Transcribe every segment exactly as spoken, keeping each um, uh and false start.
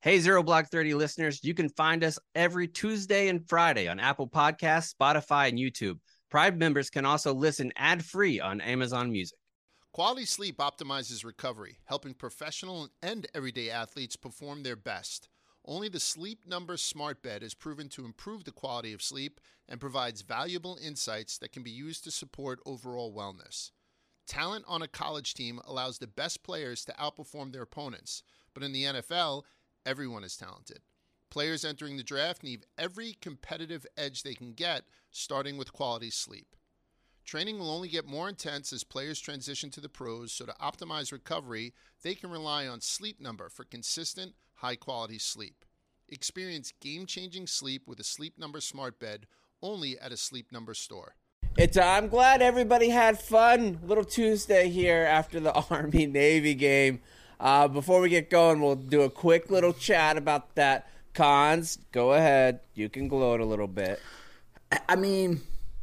Hey, Zero Block thirty listeners, you can find us every Tuesday and Friday on Apple Podcasts, Spotify, and YouTube. Pride members can also listen ad-free on Amazon Music. Quality sleep optimizes recovery, helping professional and everyday athletes perform their best. Only the Sleep Number Smart Bed is proven to improve the quality of sleep and provides valuable insights that can be used to support overall wellness. Talent on a college team allows the best players to outperform their opponents, but in the N F L, everyone is talented. Players entering the draft need every competitive edge they can get, starting with quality sleep. Training will only get more intense as players transition to the pros, so to optimize recovery, they can rely on Sleep Number for consistent, high-quality sleep. Experience game-changing sleep with a Sleep Number Smart Bed only at a Sleep Number store. It's uh, I'm glad everybody had fun. Little Tuesday here after the Army-Navy game. Uh, before we get going, we'll do a quick little chat about that. Cons, go ahead. You can gloat a little bit. I mean,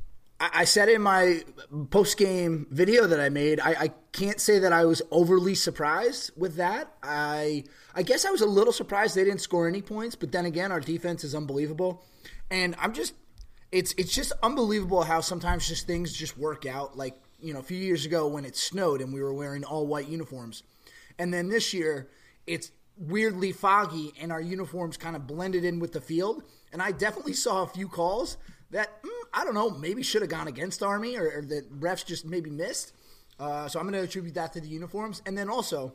I said in my post-game video that I made, I, I can't say that I was overly surprised with that. I I guess I was a little surprised they didn't score any points, but then again, our defense is unbelievable. And I'm just it's it's just unbelievable how sometimes just things just work out. Like, you know, a few years ago when it snowed and we were wearing all white uniforms. And then this year, it's weirdly foggy and our uniforms kind of blended in with the field. And I definitely saw a few calls that, mm, I don't know, maybe should have gone against Army or, or that refs just maybe missed. Uh, so I'm going to attribute that to the uniforms. And then also,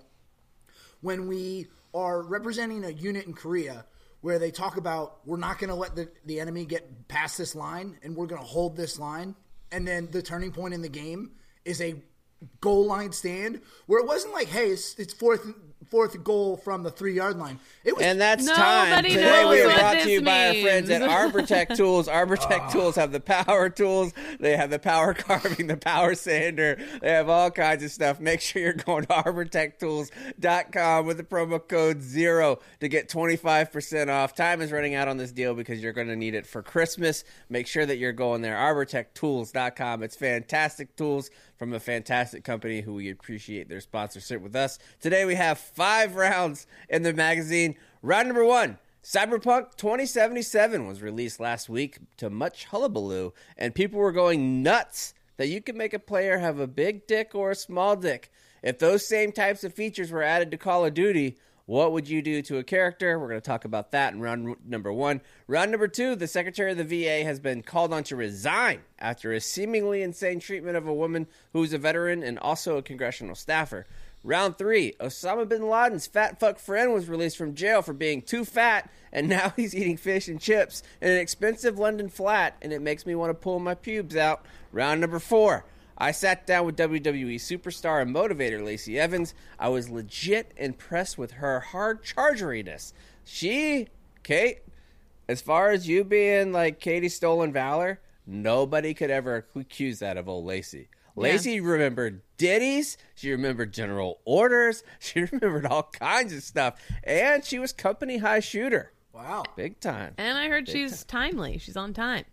when we are representing a unit in Korea where they talk about we're not going to let the, the enemy get past this line and we're going to hold this line, and then the turning point in the game is a goal line stand where it wasn't like, hey, it's, it's fourth fourth goal from the three-yard line. It was, and that's Nobody time. knows Today we are what brought this to you by our friends at means. ArborTech Tools. ArborTech Tools have the power tools. They have the power carving, the power sander. They have all kinds of stuff. Make sure you're going to arbor tech tools dot com with the promo code ZERO to get twenty-five percent off. Time is running out on this deal because you're going to need it for Christmas. Make sure that you're going there, arbor tech tools dot com. It's fantastic tools from a fantastic company who we appreciate their sponsorship with us. Today we have five rounds in the magazine. Round number one, Cyberpunk twenty seventy-seven was released last week to much hullabaloo, and people were going nuts that you could make a player have a big dick or a small dick. If those same types of features were added to Call of Duty, what would you do to a character? We're going to talk about that in round number one. Round number two, the Secretary of the V A has been called on to resign after a seemingly insane treatment of a woman who's a veteran and also a congressional staffer. Round three, Osama bin Laden's fat fuck friend was released from jail for being too fat, and now he's eating fish and chips in an expensive London flat, and it makes me want to pull my pubes out. Round number four, I sat down with W W E superstar and motivator Lacey Evans. I was legit impressed with her hard chargeriness. She, Kate, as far as you being like Katie Stolen Valor, nobody could ever accuse that of old Lacey. Lacey yeah. remembered ditties. She remembered general orders. She remembered all kinds of stuff. And she was company high shooter. Wow. Big time. And I heard Big she's time. timely. She's on time.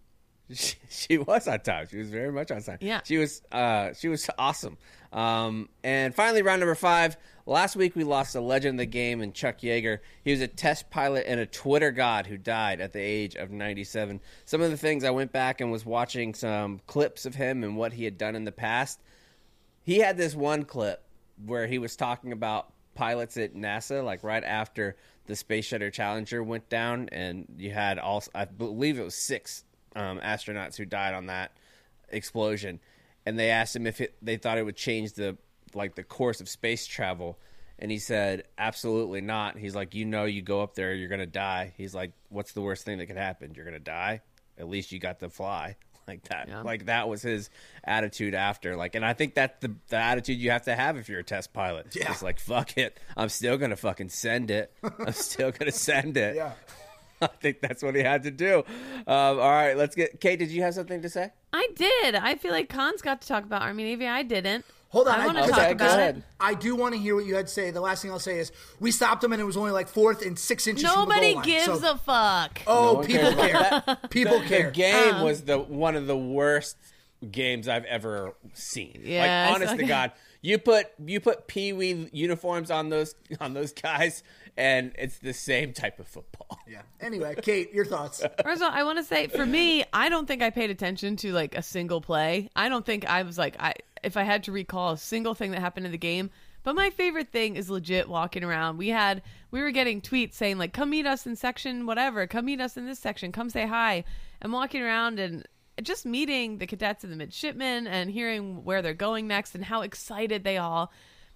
She, she was on time. She was very much on time. Yeah. She was uh, she was awesome. Um, and finally, round number five. Last week, we lost a legend of the game in Chuck Yeager. He was a test pilot and a Twitter god who died at the age of ninety-seven. Some of the things I went back and was watching some clips of him and what he had done in the past. He had this one clip where he was talking about pilots at NASA, like right after the Space Shuttle Challenger went down, and you had all, I believe it was six um, astronauts who died on that explosion. And they asked him if it, they thought it would change the like the course of space travel, and he said absolutely not. He's like, you know, you go up there, you're gonna die. He's like, what's the worst thing that could happen? You're gonna die. At least you got to fly. Like that. Yeah. Like that was his attitude after. Like, and I think that's the the attitude you have to have if you're a test pilot. Yeah. It's like, fuck it, I'm still gonna fucking send it. I'm still gonna send it. Yeah. I think that's what he had to do. Um, all right, let's get Kate. Did you have something to say? I did. I feel like Khan's got to talk about Army Navy. I didn't. Hold on. I want I, to okay, talk about it. I do want to hear what you had to say. The last thing I'll say is we stopped them and it was only like fourth and six inches Nobody from the goal line. gives so, a fuck. Oh, No people care. People the, care. The game Um, was the one of the worst games I've ever seen. Yes, like honest okay. to God, you put you put Pee Wee uniforms on those on those guys, and it's the same type of football. Yeah. Anyway, Kate, your thoughts? First of all, I want to say, for me, I don't think I paid attention to like a single play. I don't think I was like, I if I had to recall a single thing that happened in the game. But my favorite thing is legit walking around. We had, we were getting tweets saying like, come meet us in section whatever, come meet us in this section, come say hi. And walking around and just meeting the cadets and the midshipmen and hearing where they're going next and how excited they all.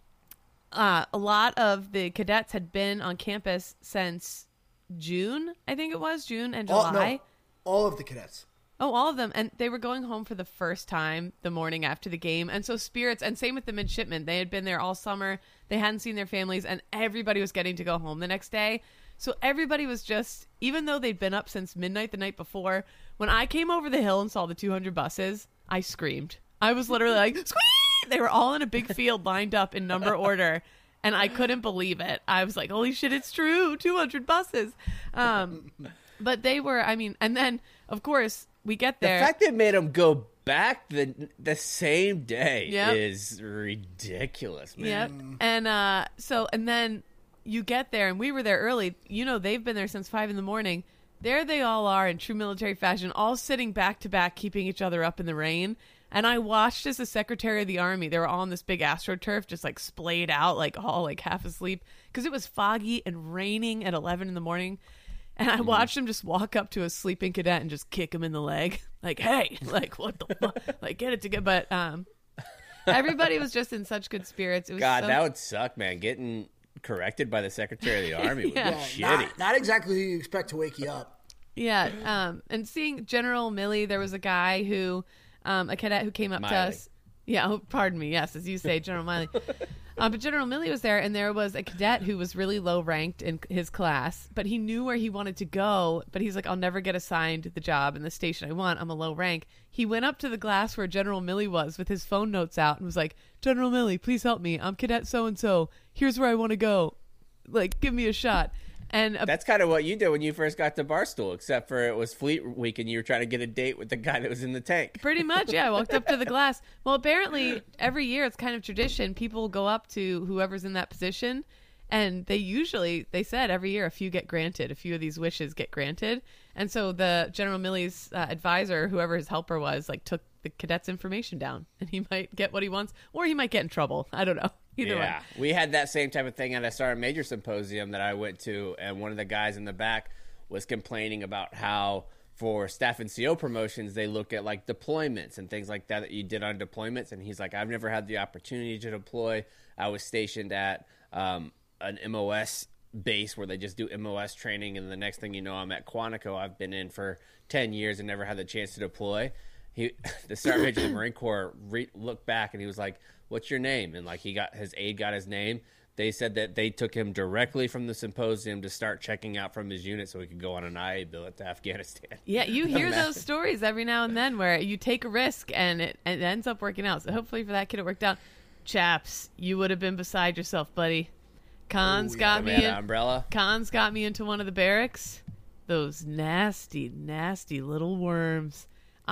Uh, a lot of the cadets had been on campus since June, I think it was, June and July. All, no, all of the cadets. Oh, all of them. And they were going home for the first time the morning after the game. And so spirits, and same with the midshipmen. They had been there all summer. They hadn't seen their families, and everybody was getting to go home the next day. So everybody was just, even though they'd been up since midnight the night before, when I came over the hill and saw the two hundred buses, I screamed. I was literally like, squeak! They were all in a big field lined up in number order. And I couldn't believe it. I was like, holy shit, it's true. two hundred buses. Um, but they were, I mean, and then, of course, we get there. The fact they made them go back the the same day Yep. is ridiculous, man. Yep. And uh, so, and then you get there, and we were there early. You know, they've been there since five in the morning. There they all are in true military fashion, all sitting back to back, keeping each other up in the rain. And I watched as the Secretary of the Army, they were all on this big AstroTurf, just like splayed out, like all like half asleep, because it was foggy and raining at eleven in the morning. And I watched him just walk up to a sleeping cadet and just kick him in the leg. Like, hey, like, what the fuck? Like, get it together. But um, everybody was just in such good spirits. It was God, so- that would suck, man. Getting corrected by the Secretary of the Army would Yeah. be Yeah, shitty. not, not exactly who you expect to wake you up. Yeah, um, and seeing General Milley, there was a guy who, um, a cadet who came up to Miley. us. Yeah, oh, pardon me. Yes, as you say, General Miley. Uh, but General Milley was there, and there was a cadet who was really low ranked in his class, but he knew where he wanted to go. But he's like, I'll never get assigned the job in the station I want. I'm a low rank. He went up to the glass where General Milley was with his phone notes out and was like, General Milley, please help me. I'm cadet so and so. Here's where I want to go. Like, give me a shot. And a- That's kind of what you did when you first got to Barstool, except for it was Fleet Week and you were trying to get a date with the guy that was in the tank. Pretty much, yeah. I walked up to the glass. Well, apparently, every year it's kind of tradition. People go up to whoever's in that position, and they usually, they said every year, a few get granted. A few of these wishes get granted. And so the General Milley's uh, advisor, whoever his helper was, like took the cadet's information down, and he might get what he wants, or he might get in trouble. I don't know. Either Yeah, way. we had that same type of thing at a Sergeant Major Symposium that I went to, and one of the guys in the back was complaining about how for staff and C O promotions, they look at like deployments and things like that that you did on deployments, and he's like, I've never had the opportunity to deploy. I was stationed at um, an M O S base where they just do M O S training, and the next thing you know, I'm at Quantico. I've been in for ten years and never had the chance to deploy. He, the Sergeant Major of the Marine Corps re- looked back and he was like, what's your name? And like he got his aide got his name. They said that they took him directly from the symposium to start checking out from his unit so he could go on an I A billet to Afghanistan. Yeah, you hear Imagine. those stories every now and then where you take a risk and it, it ends up working out. So hopefully for that kid it worked out. Chaps, you would have been beside yourself, buddy. Cons Ooh, got I me mean, in. an umbrella. Cons got me into one of the barracks. Those nasty, nasty little worms.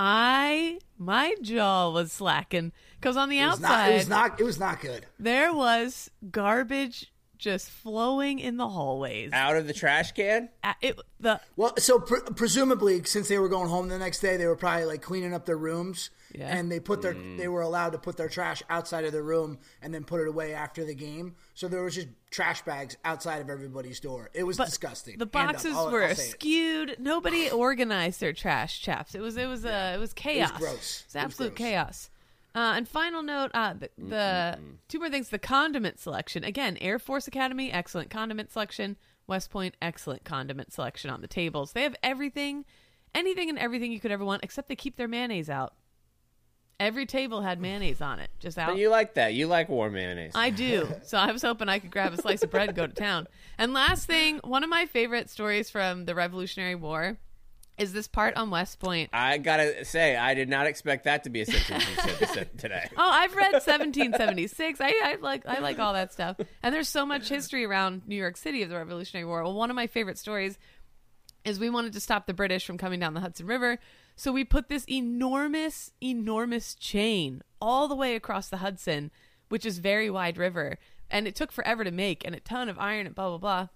I, my jaw was slacking because on the It was, outside not, it was not. It was not good. there was garbage just flowing in the hallways. Out of the trash can? Uh, It, the Well, so pre- presumably, since they were going home the next day, they were probably like cleaning up their rooms, Yeah. and they put their they were allowed to put their trash outside of their room and then put it away after the game. So there was just trash bags outside of everybody's door. It was disgusting. the Hand up. boxes I'll- were I'll say it. skewed. Nobody organized their trash, chaps. It was it was uh, it was chaos. gross. It was It was absolute gross. chaos. Uh, and final note, uh, the, the two more things: the condiment selection. Again, Air Force Academy, excellent condiment selection. West Point, excellent condiment selection on the tables. They have everything, anything and everything you could ever want, except they keep their mayonnaise out. Every table had mayonnaise on it, just out. But you like that. You like warm mayonnaise. I do. So I was hoping I could grab a slice of bread and go to town. And last thing, one of my favorite stories from the Revolutionary War is this part on West Point. I gotta say, I did not expect that to be a sentence you said, said today. Oh, I've read seventeen seventy-six. I, I like I like all that stuff. And there's so much history around New York City of the Revolutionary War. Well, one of my favorite stories is we wanted to stop the British from coming down the Hudson River. So we put this enormous, enormous chain all the way across the Hudson, which is very wide river. And it took forever to make and a ton of iron and blah, blah, blah.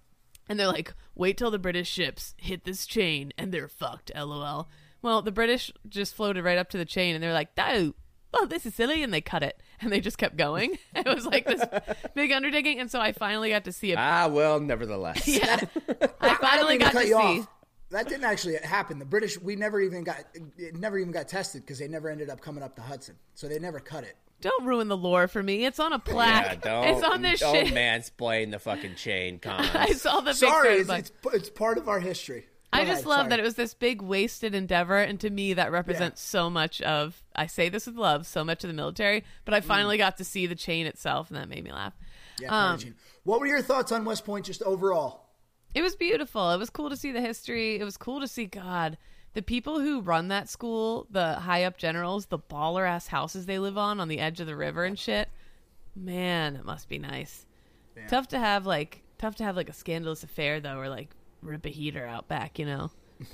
And they're like, wait till the British ships hit this chain and they're fucked, lol. Well, the British just floated right up to the chain and they're like, no, oh, this is silly. And they cut it. And they just kept going. It was like this big undertaking. And so I finally got to see it. Ah, well, nevertheless. Yeah. I finally got to see. Off. That didn't actually happen. The British, we never even got, it never even got tested because they never ended up coming up the Hudson. So they never cut it. Don't ruin the lore for me. It's on a plaque. Yeah, don't, it's on this don't shit. mansplain the fucking chain, Connor. I saw the Sorry, picture. it's, Like, it's, it's part of our history. I Go just ahead, love sorry. that it was this big wasted endeavor, and to me that represents Yeah. so much of, I say this with love, so much of the military, but I finally got to see the chain itself, and that made me laugh. Yeah, Um, Cartagena. What were your thoughts on West Point just overall? It was beautiful. It was cool to see the history. It was cool to see, God, the people who run that school, the high up generals, the baller ass houses they live on on the edge of the river and shit. Man, it must be nice. Yeah. Tough to have like tough to have like a scandalous affair though, or like rip a heater out back, you know.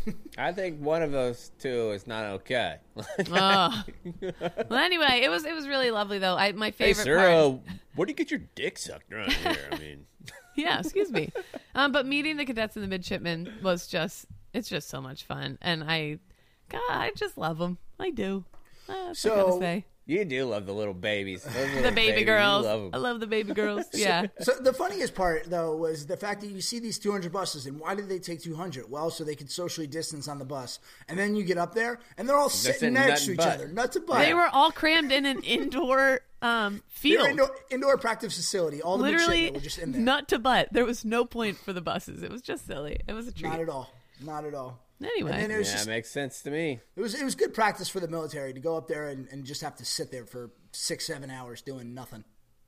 I think one of those two is not okay. Oh. Well, anyway, it was it was really lovely though. I my Hey, favorite sir, part. uh, where do you get your dick sucked around here? I mean, Yeah, excuse me. Um, but meeting the cadets and the midshipmen was just, it's just so much fun. And I, God, I just love them. I do. Uh, that's what I So- gotta say. you do love the little babies. Those little The baby babies, you girls. love 'em. I love the baby girls. Yeah. So the funniest part, though, was the fact that you see these two hundred buses, and why did they take two hundred? Well, so they could socially distance on the bus. And then you get up there, and they're all sitting sitting next nut to and each butt. other, nuts and butt. They were all crammed in an indoor um, They field. were indoor, indoor practice facility. All the Literally, midshipmen were just in there. nut to butt. There was no point for the buses. It was just silly. It was a treat. Not at all. Not at all. Anyway. And then it was Yeah, just it makes sense to me. it was it was good practice for the military to go up there and, and just have to sit there for six seven hours doing nothing.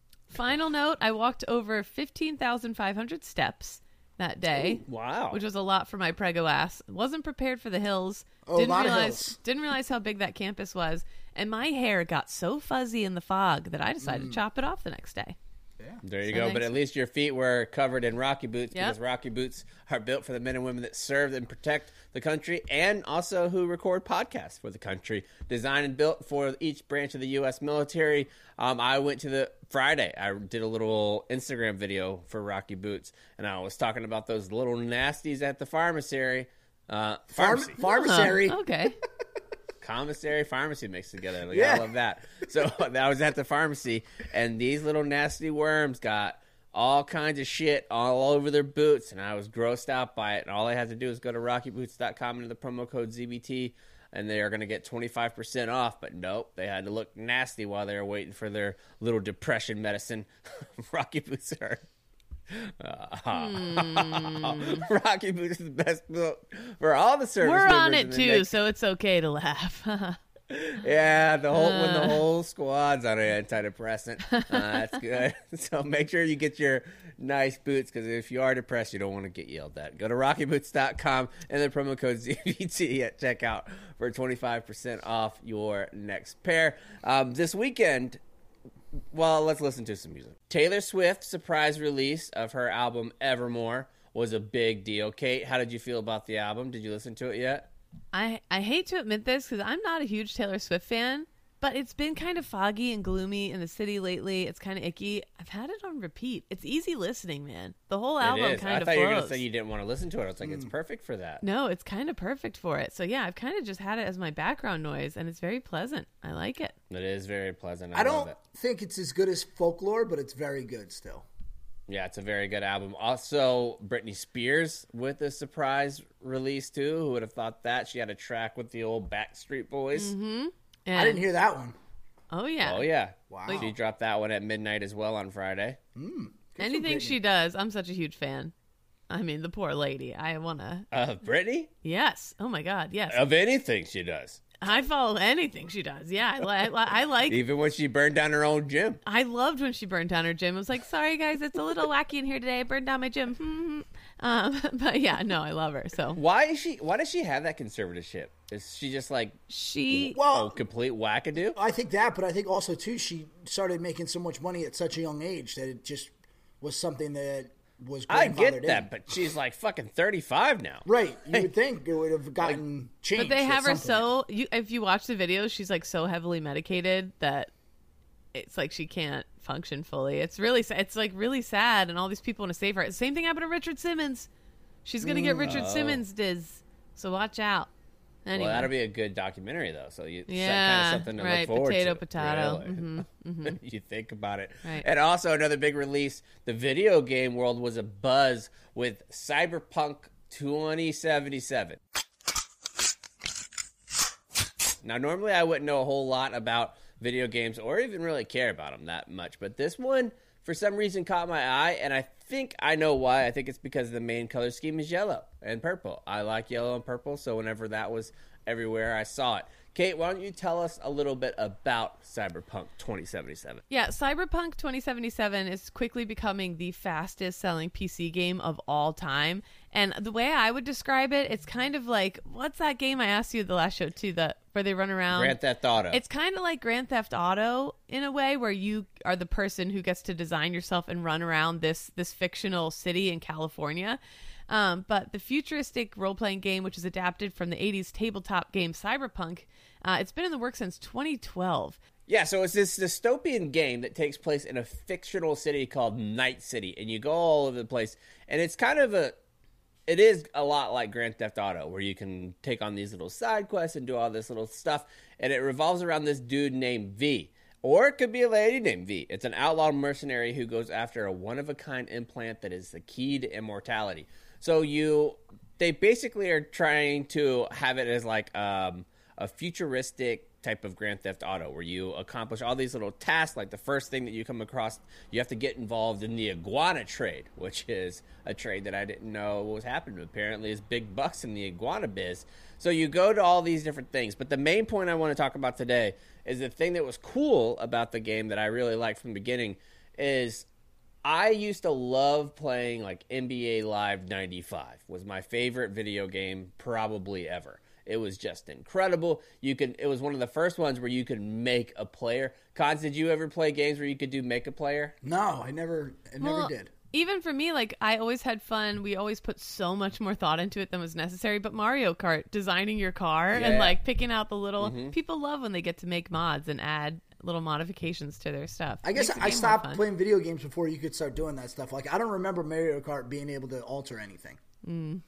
Final note, I walked over fifteen thousand five hundred steps that day. Wow. Which was a lot for my prego ass. Wasn't prepared for the hills. Oh, a didn't lot of realize hills. didn't realize how big that campus was. And my hair got so fuzzy in the fog that I decided Mm. to chop it off the next day. There you So go. But thanks. at least your feet were covered in Rocky boots Yep. because Rocky boots are built for the men and women that serve and protect the country and also who record podcasts for the country. Designed and built for each branch of the U S military. Um, I went to the Friday. I did a little Instagram video for Rocky boots, and I was talking about those little nasties at the pharmacy. Uh, Farm, pharmacy. pharmacy. Oh, okay. Commissary pharmacy mixed together. Like, Yeah. I love that. So I was at the pharmacy, and these little nasty worms got all kinds of shit all over their boots, and I was grossed out by it. And all I had to do was go to rocky boots dot com and enter the promo code Z B T, and they are going to get twenty-five percent off. But nope, they had to look nasty while they were waiting for their little depression medicine. Rocky Boots are... Hmm. Rocky Boots is the best boot for all the service We're on members it in the too, next- so it's okay to laugh. Yeah, the whole when Uh. the whole squad's on an antidepressant, uh, that's good. So make sure you get your nice boots, because if you are depressed, you don't want to get yelled at. Go to rocky boots dot com and the promo code Z B T at checkout for twenty-five percent off your next pair. Um, this weekend, well, let's listen to some music. Taylor Swift's surprise release of her album Evermore was a big deal. Kate, how did you feel about the album? Did you listen to it yet? I, I hate to admit this because I'm not a huge Taylor Swift fan, but it's been kind of foggy and gloomy in the city lately. It's kind of icky. I've had it on repeat. It's easy listening, man. The whole album It is. kind I of thought flows. you were going to say you didn't want to listen to it. I was like, it's perfect for that. No, it's kind of perfect for it. So yeah, I've kind of just had it as my background noise, and it's very pleasant. I like it. It is very pleasant. I, I love don't it. think it's as good as Folklore, but it's very good still. Yeah, it's a very good album. Also, Britney Spears with a surprise release too. Who would have thought that? She had a track with the old Backstreet Boys. And, I didn't hear that one. Oh yeah. Oh yeah, Wow. She dropped that one at midnight as well on Friday. Anything Britney. she does, I'm such a huge fan. I mean, the poor lady. I wanna. Of Britney? Yes. Oh my God. Yes. Of anything she does, I follow anything she does. Yeah, I, li- I, li- I like. even when she burned down her own gym. I loved when she burned down her gym. I was like, sorry guys, it's a little wacky in here today. I burned down my gym. um, but yeah, no, I love her. So Why is she? Why does she have that conservatorship? Is she just like she. Well, oh, complete wackadoo? I think that, but I think also too she started making so much money at such a young age that it just was something that was. I get grandfathered that, in. but she's like fucking thirty-five now. Right, you would think it would have gotten changed. But they at have her some point. so. You, if you watch the videos, she's like so heavily medicated that it's like she can't function fully. It's really. sa- It's like really sad, and all these people want to save her. Same thing happened to Richard Simmons. She's gonna get Richard Simmons diz, so watch out. Anyway. Well, that'll be a good documentary, though. So you yeah, kind of something to right. look forward potato, to. Potato, Really. mm-hmm, mm-hmm. You think about it. Right. And also another big release, the video game world was abuzz with Cyberpunk twenty seventy-seven. Now, normally I wouldn't know a whole lot about video games or even really care about them that much, but this one, for some reason, caught my eye, and I think I know why. I think it's because the main color scheme is yellow and purple. I like yellow and purple, so whenever that was everywhere, I saw it. Kate, why don't you tell us a little bit about Cyberpunk twenty seventy-seven? Yeah, Cyberpunk twenty seventy-seven is quickly becoming the fastest selling P C game of all time. And the way I would describe it, it's kind of like, what's that game I asked you the last show too, that where they run around? Grand Theft Auto. It's kind of like Grand Theft Auto in a way, where you are the person who gets to design yourself and run around this this fictional city in California. Um, but the futuristic role-playing game, which is adapted from the eighties tabletop game Cyberpunk, uh, it's been in the works since twenty twelve. Yeah, so it's this dystopian game that takes place in a fictional city called Night City, and you go all over the place, and it's kind of a, it is a lot like Grand Theft Auto, where you can take on these little side quests and do all this little stuff, and it revolves around this dude named V. Or it could be a lady named V. It's an outlaw mercenary who goes after a one-of-a-kind implant that is the key to immortality. So you, they basically are trying to have it as like um, a futuristic type of Grand Theft Auto, where you accomplish all these little tasks. Like the first thing that you come across, you have to get involved in the iguana trade, which is a trade that I didn't know was happening. Apparently, is big bucks in the iguana biz. So you go to all these different things. But the main point I want to talk about today is the thing that was cool about the game that I really liked from the beginning is I used to love playing like N B A Live ninety-five was my favorite video game probably ever. It was just incredible. You could it was one of the first ones where you could make a player. Cons, did you ever play games where you could do make a player? No, I never I never Well, did. Even for me, like, I always had fun. We always put so much more thought into it than was necessary. But Mario Kart, designing your car and Yeah. like picking out the little Mhm. people love when they get to make mods and add little modifications to their stuff. I guess Makes the I game more stopped fun. playing video games before you could start doing that stuff. Like, I don't remember Mario Kart being able to alter anything. Mm.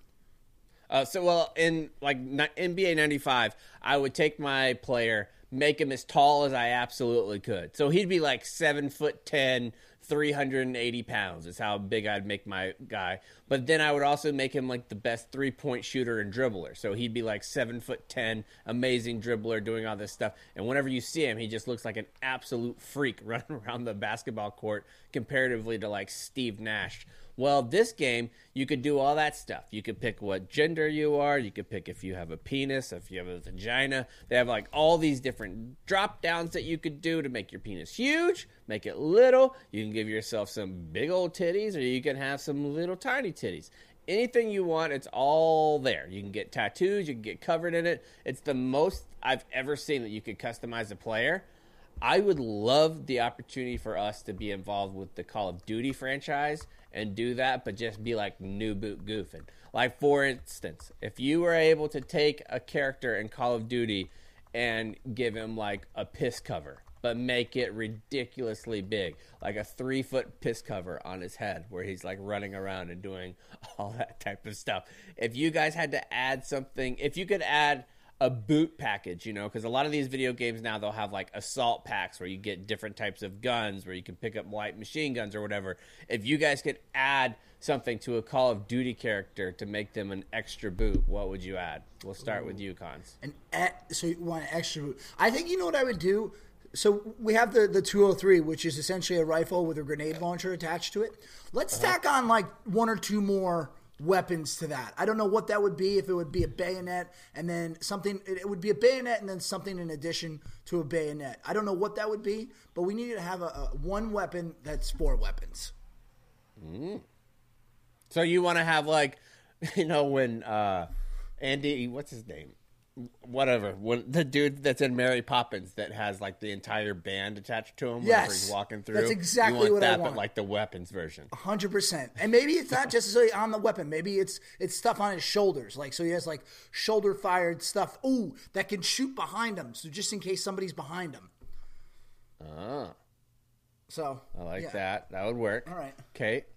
Uh, so, well, in like N B A ninety-five, I would take my player, make him as tall as I absolutely could. So he'd be like seven foot ten, three hundred eighty pounds is how big I'd make my guy. But then I would also make him like the best three point shooter and dribbler. So he'd be like seven foot ten, amazing dribbler, doing all this stuff. And whenever you see him, he just looks like an absolute freak running around the basketball court comparatively to like Steve Nash. Well, this game, you could do all that stuff. You could pick what gender you are. You could pick if you have a penis, if you have a vagina. They have like all these different drop downs that you could do to make your penis huge, make it little. You can give yourself some big old titties, or you can have some little tiny titties. Anything you want, it's all there. You can get tattoos. You can get covered in it. It's the most I've ever seen that you could customize a player. I would love the opportunity for us to be involved with the Call of Duty franchise and do that, but just be like new boot goofing. Like, for instance, if you were able to take a character in Call of Duty and give him like a piss cover, but make it ridiculously big, like a three foot piss cover on his head where he's like running around and doing all that type of stuff. If you guys had to add something, if you could add a boot package, you know, because a lot of these video games now, they'll have like assault packs where you get different types of guns, where you can pick up light machine guns or whatever. If you guys could add something to a Call of Duty character to make them an extra boot, what would you add? We'll start with you, Cons. An e- so you want an extra boot? I think you know what I would do. So we have the, the two oh three, which is essentially a rifle with a grenade launcher attached to it. Let's stack on like one or two more weapons to that. I don't know what that would be, if it would be a bayonet and then something, it would be a bayonet and then something in addition to a bayonet. I don't know what that would be, but we need to have a, a one weapon that's four weapons. Mm. So you want to have like, you know, when uh, Andy, what's his name? Whatever, when the dude that's in Mary Poppins that has like the entire band attached to him, whenever Yes, he's walking through. that's exactly you want what I that, want. But like the weapons version. one hundred percent. And maybe it's not just necessarily on the weapon. Maybe it's it's stuff on his shoulders. Like, so he has like shoulder fired stuff. Ooh, that can shoot behind him. So just in case somebody's behind him. Ah, So I like yeah. that. That would work. All right. Kate.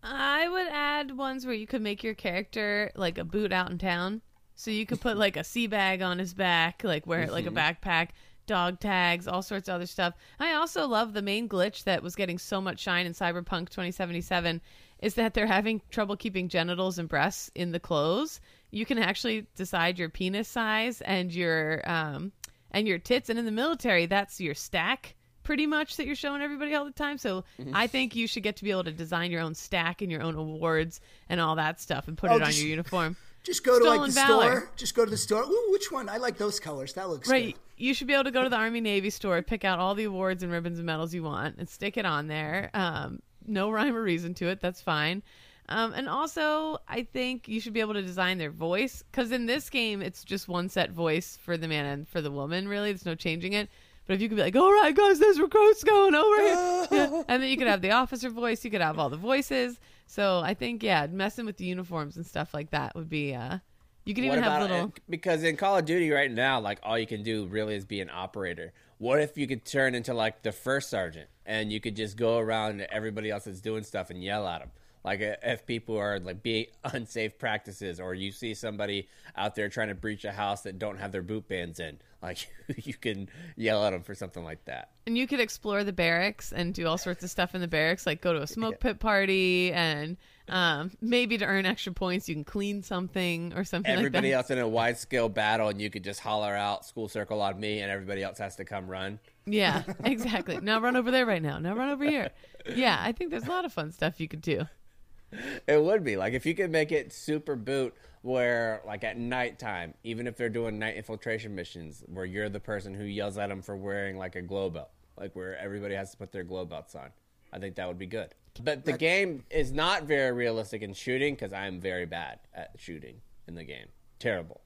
I would add ones where you could make your character like a boot out in town. So you could put like a sea bag on his back, like wear it like a backpack, dog tags, all sorts of other stuff. I also love the main glitch that was getting so much shine in Cyberpunk twenty seventy-seven is that they're having trouble keeping genitals and breasts in the clothes. You can actually decide your penis size and your um and your tits, and in the military that's your stack pretty much that you're showing everybody all the time. So mm-hmm. I think you should get to be able to design your own stack and your own awards and all that stuff and put oh, it on just, your uniform. Just go Stolen to like the Valor. store. Just go to the store. Ooh, which one? I like those colors. That looks right. good. You should be able to go to the Army Navy store, pick out all the awards and ribbons and medals you want and stick it on there. Um, no rhyme or reason to it. That's fine. Um, and also, I think you should be able to design their voice, because in this game, it's just one set voice for the man and for the woman, really. There's no changing it. But if you could be like, all right, guys, there's recruits going over here. Yeah. And then you could have the officer voice. You could have all the voices. So I think, yeah, messing with the uniforms and stuff like that would be, uh, you could even what have about, little. Because in Call of Duty right now, like, all you can do really is be an operator. What if you could turn into, like, the first sergeant and you could just go around to everybody else that's doing stuff and yell at them? Like, if people are, like, being unsafe practices, or you see somebody out there trying to breach a house that don't have their boot bands in, like, you can yell at them for something like that. And you could explore the barracks and do all sorts of stuff in the barracks, like go to a smoke pit party, and um, maybe to earn extra points, you can clean something or something everybody like that. else in a wide-scale battle, and you could just holler out, "School circle on me," and everybody else has to come run. Yeah, exactly. Now run over there right now. Now run over here. Yeah, I think there's a lot of fun stuff you could do. It would be like if you could make it super boot where, like, at nighttime, even if they're doing night infiltration missions, where you're the person who yells at them for wearing like a glow belt, like where everybody has to put their glow belts on. I think that would be good. But the game is not very realistic in shooting, because I am very bad at shooting in the game. Terrible.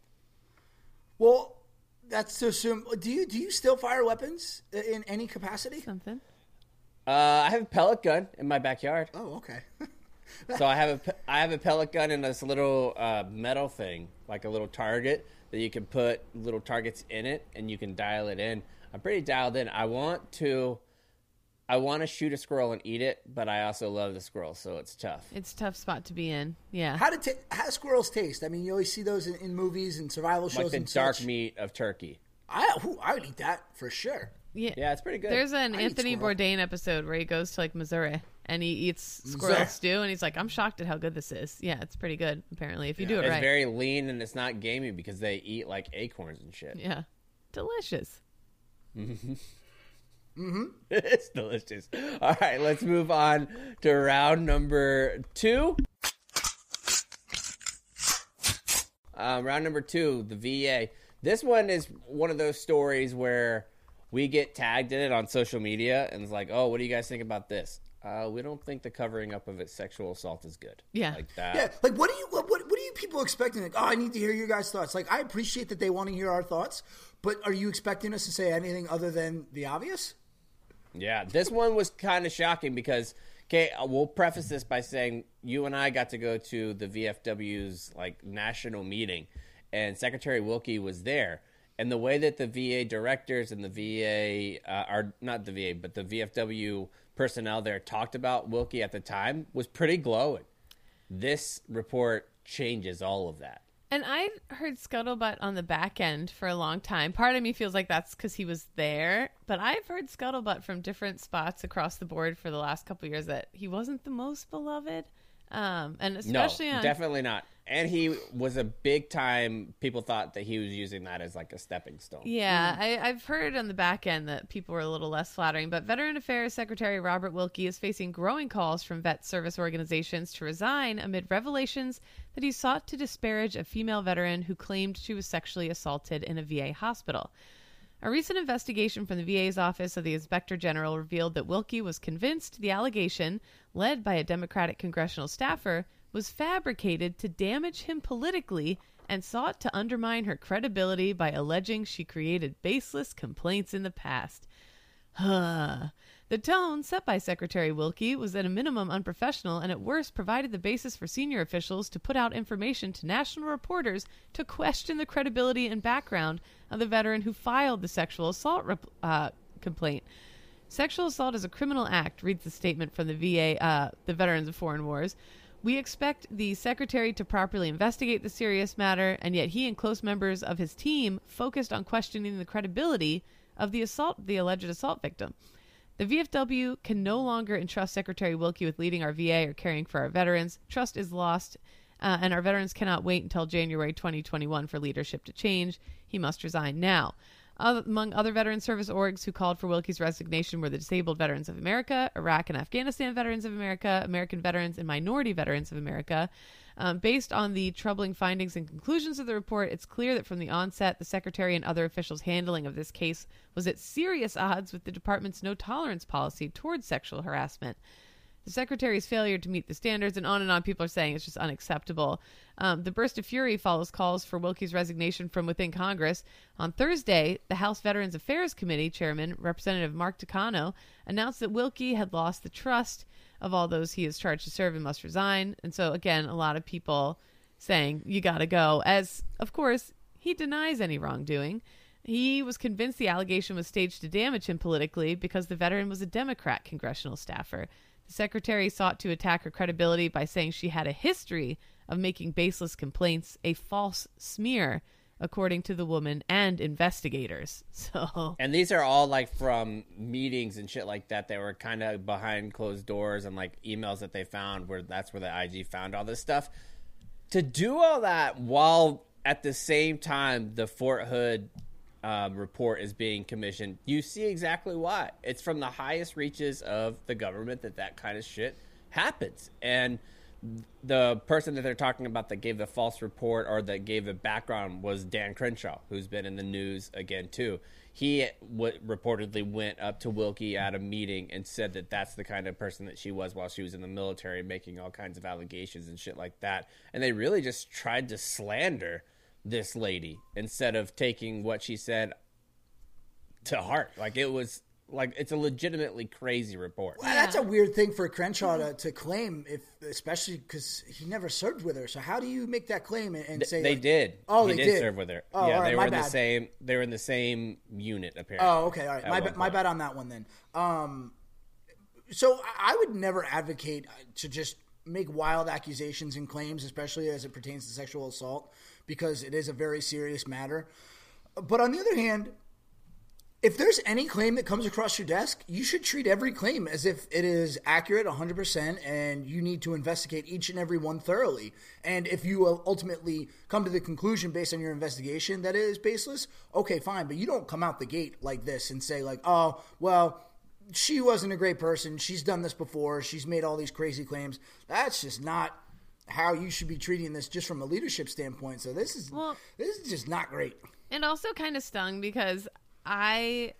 Well, that's to assume. Do you do you still fire weapons in any capacity? Something. Uh, I have a pellet gun in my backyard. Oh, okay. So I have a I have a pellet gun and this little uh, metal thing, like a little target that you can put little targets in it, and you can dial it in. I'm pretty dialed in. I want to, I want to shoot a squirrel and eat it, but I also love the squirrel, so it's tough. It's a tough spot to be in. Yeah. How do ta- how do squirrels taste? I mean, you always see those in, in movies and survival shows. Like the and dark such. meat of turkey. I ooh, I would eat that for sure. Yeah, yeah, it's pretty good. There's an I Anthony squirrel. Bourdain episode where he goes to like Missouri and he eats squirrel Missouri. stew, and he's like, "I'm shocked at how good this is." Yeah, it's pretty good apparently if you do it It's right. very lean and it's not gamey because they eat like acorns and shit. Yeah, delicious. Mm-hmm. Mm-hmm. It's delicious. All right, let's move on to round number two. Um, round number two, the V A. This one is one of those stories where we get tagged in it on social media, and it's like, oh, what do you guys think about this? Uh, we don't think the covering up of it sexual assault is good. Yeah. Like that. Yeah, like what do you what what, what are you people expecting? Like, oh, I need to hear your guys' thoughts. Like, I appreciate that they want to hear our thoughts, but are you expecting us to say anything other than the obvious? Yeah, this one was kind of shocking because, okay, we'll preface this by saying you and I got to go to the V F W's like national meeting, and Secretary Wilkie was there. And the way that the V A directors and the V A, uh, are not the V A, but the V F W personnel there talked about Wilkie at the time was pretty glowing. This report changes all of that. And I heard scuttlebutt on the back end for a long time. Part of me feels like that's because he was there, but I've heard scuttlebutt from different spots across the board for the last couple of years that he wasn't the most beloved. Um, and especially no, on... definitely not. And he was a big time. People thought that he was using that as like a stepping stone. Yeah, I, I've heard on the back end that people were a little less flattering. But Veteran Affairs Secretary Robert Wilkie is facing growing calls from vet service organizations to resign amid revelations that he sought to disparage a female veteran who claimed she was sexually assaulted in a V A hospital. A recent investigation from the V A's Office of the Inspector General revealed that Wilkie was convinced the allegation, led by a Democratic congressional staffer, was fabricated to damage him politically and sought to undermine her credibility by alleging she created baseless complaints in the past. Huh. The tone set by Secretary Wilkie was at a minimum unprofessional and at worst provided the basis for senior officials to put out information to national reporters to question the credibility and background of the veteran who filed the sexual assault rep- uh, complaint. Sexual assault is a criminal act, reads the statement from the V A, uh, the Veterans of Foreign Wars. We expect the secretary to properly investigate the serious matter, and yet he and close members of his team focused on questioning the credibility of the assault, the alleged assault victim. The V F W can no longer entrust Secretary Wilkie with leading our V A or caring for our veterans. Trust is lost, uh, and our veterans cannot wait until January twenty twenty-one for leadership to change. He must resign now. Uh, among other veteran service orgs who called for Wilkie's resignation were the Disabled Veterans of America, Iraq and Afghanistan Veterans of America, American Veterans and Minority Veterans of America. Um, based on the troubling findings and conclusions of the report, it's clear that from the onset, the Secretary and other officials' handling of this case was at serious odds with the Department's no-tolerance policy towards sexual harassment. The Secretary's failure to meet the standards, and on and on, people are saying it's just unacceptable. Um, the burst of fury follows calls for Wilkie's resignation from within Congress. On Thursday, the House Veterans Affairs Committee Chairman, Representative Mark Takano, announced that Wilkie had lost the trust of all those he is charged to serve and must resign. And so, again, a lot of people saying, you gotta go, as, of course, he denies any wrongdoing. He was convinced the allegation was staged to damage him politically because the veteran was a Democrat congressional staffer. The secretary sought to attack her credibility by saying she had a history of making baseless complaints, a false smear, according to the woman and investigators. So, and these are all like from meetings and shit like that that were kind of behind closed doors, and like emails that they found where that's where the I G found all this stuff. To do all that while at the same time the Fort Hood Um, report is being commissioned, you see exactly why. It's from the highest reaches of the government that that kind of shit happens. And the person that they're talking about that gave the false report or that gave the background was Dan Crenshaw, who's been in the news again too. He w- reportedly went up to Wilkie at a meeting and said that that's the kind of person that she was while she was in the military, making all kinds of allegations and shit like that. And they really just tried to slander this lady instead of taking what she said to heart. Like, it was like, it's a legitimately crazy report. Well, that's a weird thing for Crenshaw to, to claim, if especially because he never served with her. So how do you make that claim and, and say they like, did? Oh, he they did, did serve with her. Oh, yeah, all right, they were my in bad. the same. They were in the same unit apparently. Oh, okay, all right. My ba- my bad on that one then. Um, so I would never advocate to just make wild accusations and claims, especially as it pertains to sexual assault, because it is a very serious matter. But on the other hand, if there's any claim that comes across your desk, you should treat every claim as if it is accurate one hundred percent, and you need to investigate each and every one thoroughly. And if you ultimately come to the conclusion based on your investigation that it is baseless, okay, fine. But you don't come out the gate like this and say like, oh, well, she wasn't a great person. She's done this before. She's made all these crazy claims. That's just not how you should be treating this just from a leadership standpoint. So this is well, this is just not great. And also kind of stung because I,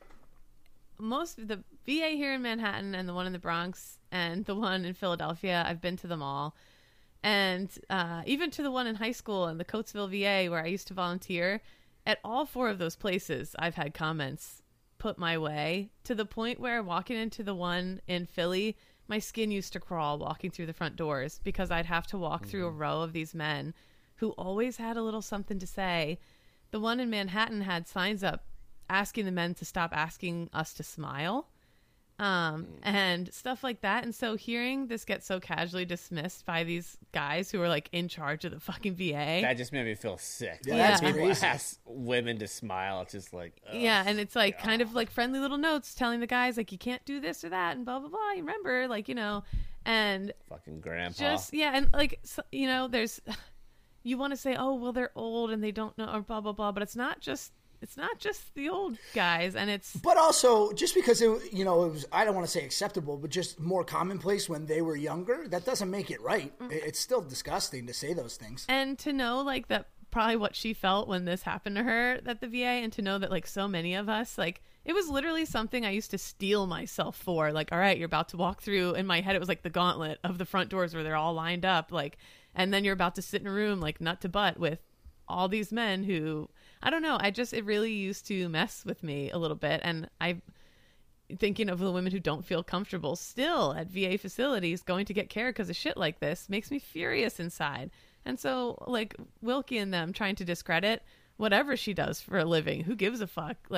most of the V A here in Manhattan and the one in the Bronx and the one in Philadelphia, I've been to them all. And uh, even to the one in high school and the Coatesville V A where I used to volunteer, at all four of those places, I've had comments put my way to the point where walking into the one in Philly, my skin used to crawl walking through the front doors because I'd have to walk mm-hmm. through a row of these men who always had a little something to say. The one in Manhattan had signs up asking the men to stop asking us to smile, um, and stuff like that. And so hearing this get so casually dismissed by these guys who are like in charge of the fucking V A, that just made me feel sick. Yeah, Like, that's people crazy. ask women to smile. It's just like, ugh. yeah, and it's like kind of like friendly little notes telling the guys like you can't do this or that and blah blah blah. You remember, like, you know, and fucking grandpa. just yeah, and like so, you know, there's you want to say, oh well, they're old and they don't know or blah blah blah, but it's not just. It's not just the old guys, and it's... But also, just because, it, you know, it was, I don't want to say acceptable, but just more commonplace when they were younger, that doesn't make it right. Mm-hmm. It's still disgusting to say those things. And to know, like, that probably what she felt when this happened to her at the V A, and to know that, like, so many of us, like, it was literally something I used to steel myself for. Like, all right, you're about to walk through, in my head, it was like the gauntlet of the front doors where they're all lined up, like, and then you're about to sit in a room, like, nut to butt with all these men who... I don't know. I just, it really used to mess with me a little bit. And I'm thinking of the women who don't feel comfortable still at V A facilities going to get care because of shit like this makes me furious inside. And so, like, Wilkie and them trying to discredit whatever she does for a living. Who gives a fuck? Like,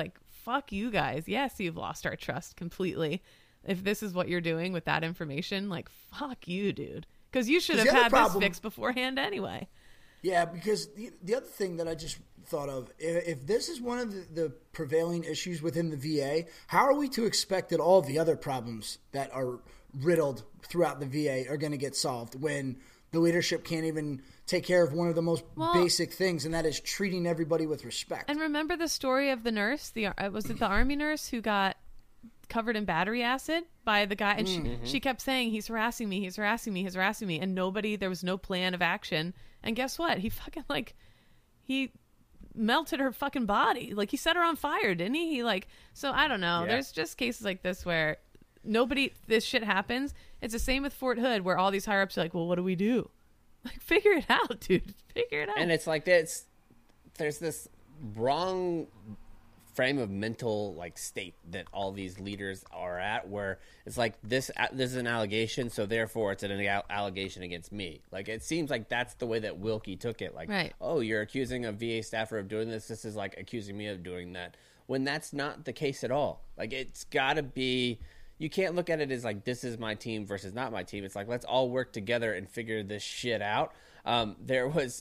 fuck you guys. Yes, you've lost our trust completely. If this is what you're doing with that information, like, fuck you, dude. Because you should have had problem, this fixed beforehand anyway. Yeah, because the, the other thing that I just thought of, if, if this is one of the, the prevailing issues within the V A, how are we to expect that all the other problems that are riddled throughout the V A are going to get solved when the leadership can't even take care of one of the most well, basic things, and that is treating everybody with respect? And remember the story of the nurse? The uh, was it the Army nurse who got covered in battery acid by the guy, and mm-hmm. she, she kept saying, he's harassing me, he's harassing me, he's harassing me, and nobody, there was no plan of action. And guess what? He fucking, like, he melted her fucking body. Like, he set her on fire, didn't he? He, like, so I don't know. Yeah. There's just cases like this where nobody, this shit happens. It's the same with Fort Hood, where all these higher ups are like, well, what do we do? Like, figure it out, dude. Figure it out. And it's like, it's, there's this wrong frame of mental like state that all these leaders are at, where it's like this this is an allegation, so therefore it's an allegation against me. Like, it seems like that's the way that Wilkie took it. Like, right. Oh, you're accusing a V A staffer of doing this. This is like accusing me of doing that. When that's not the case at all. Like, it's got to be. You can't look at it as like, this is my team versus not my team. It's like, let's all work together and figure this shit out. Um, there was.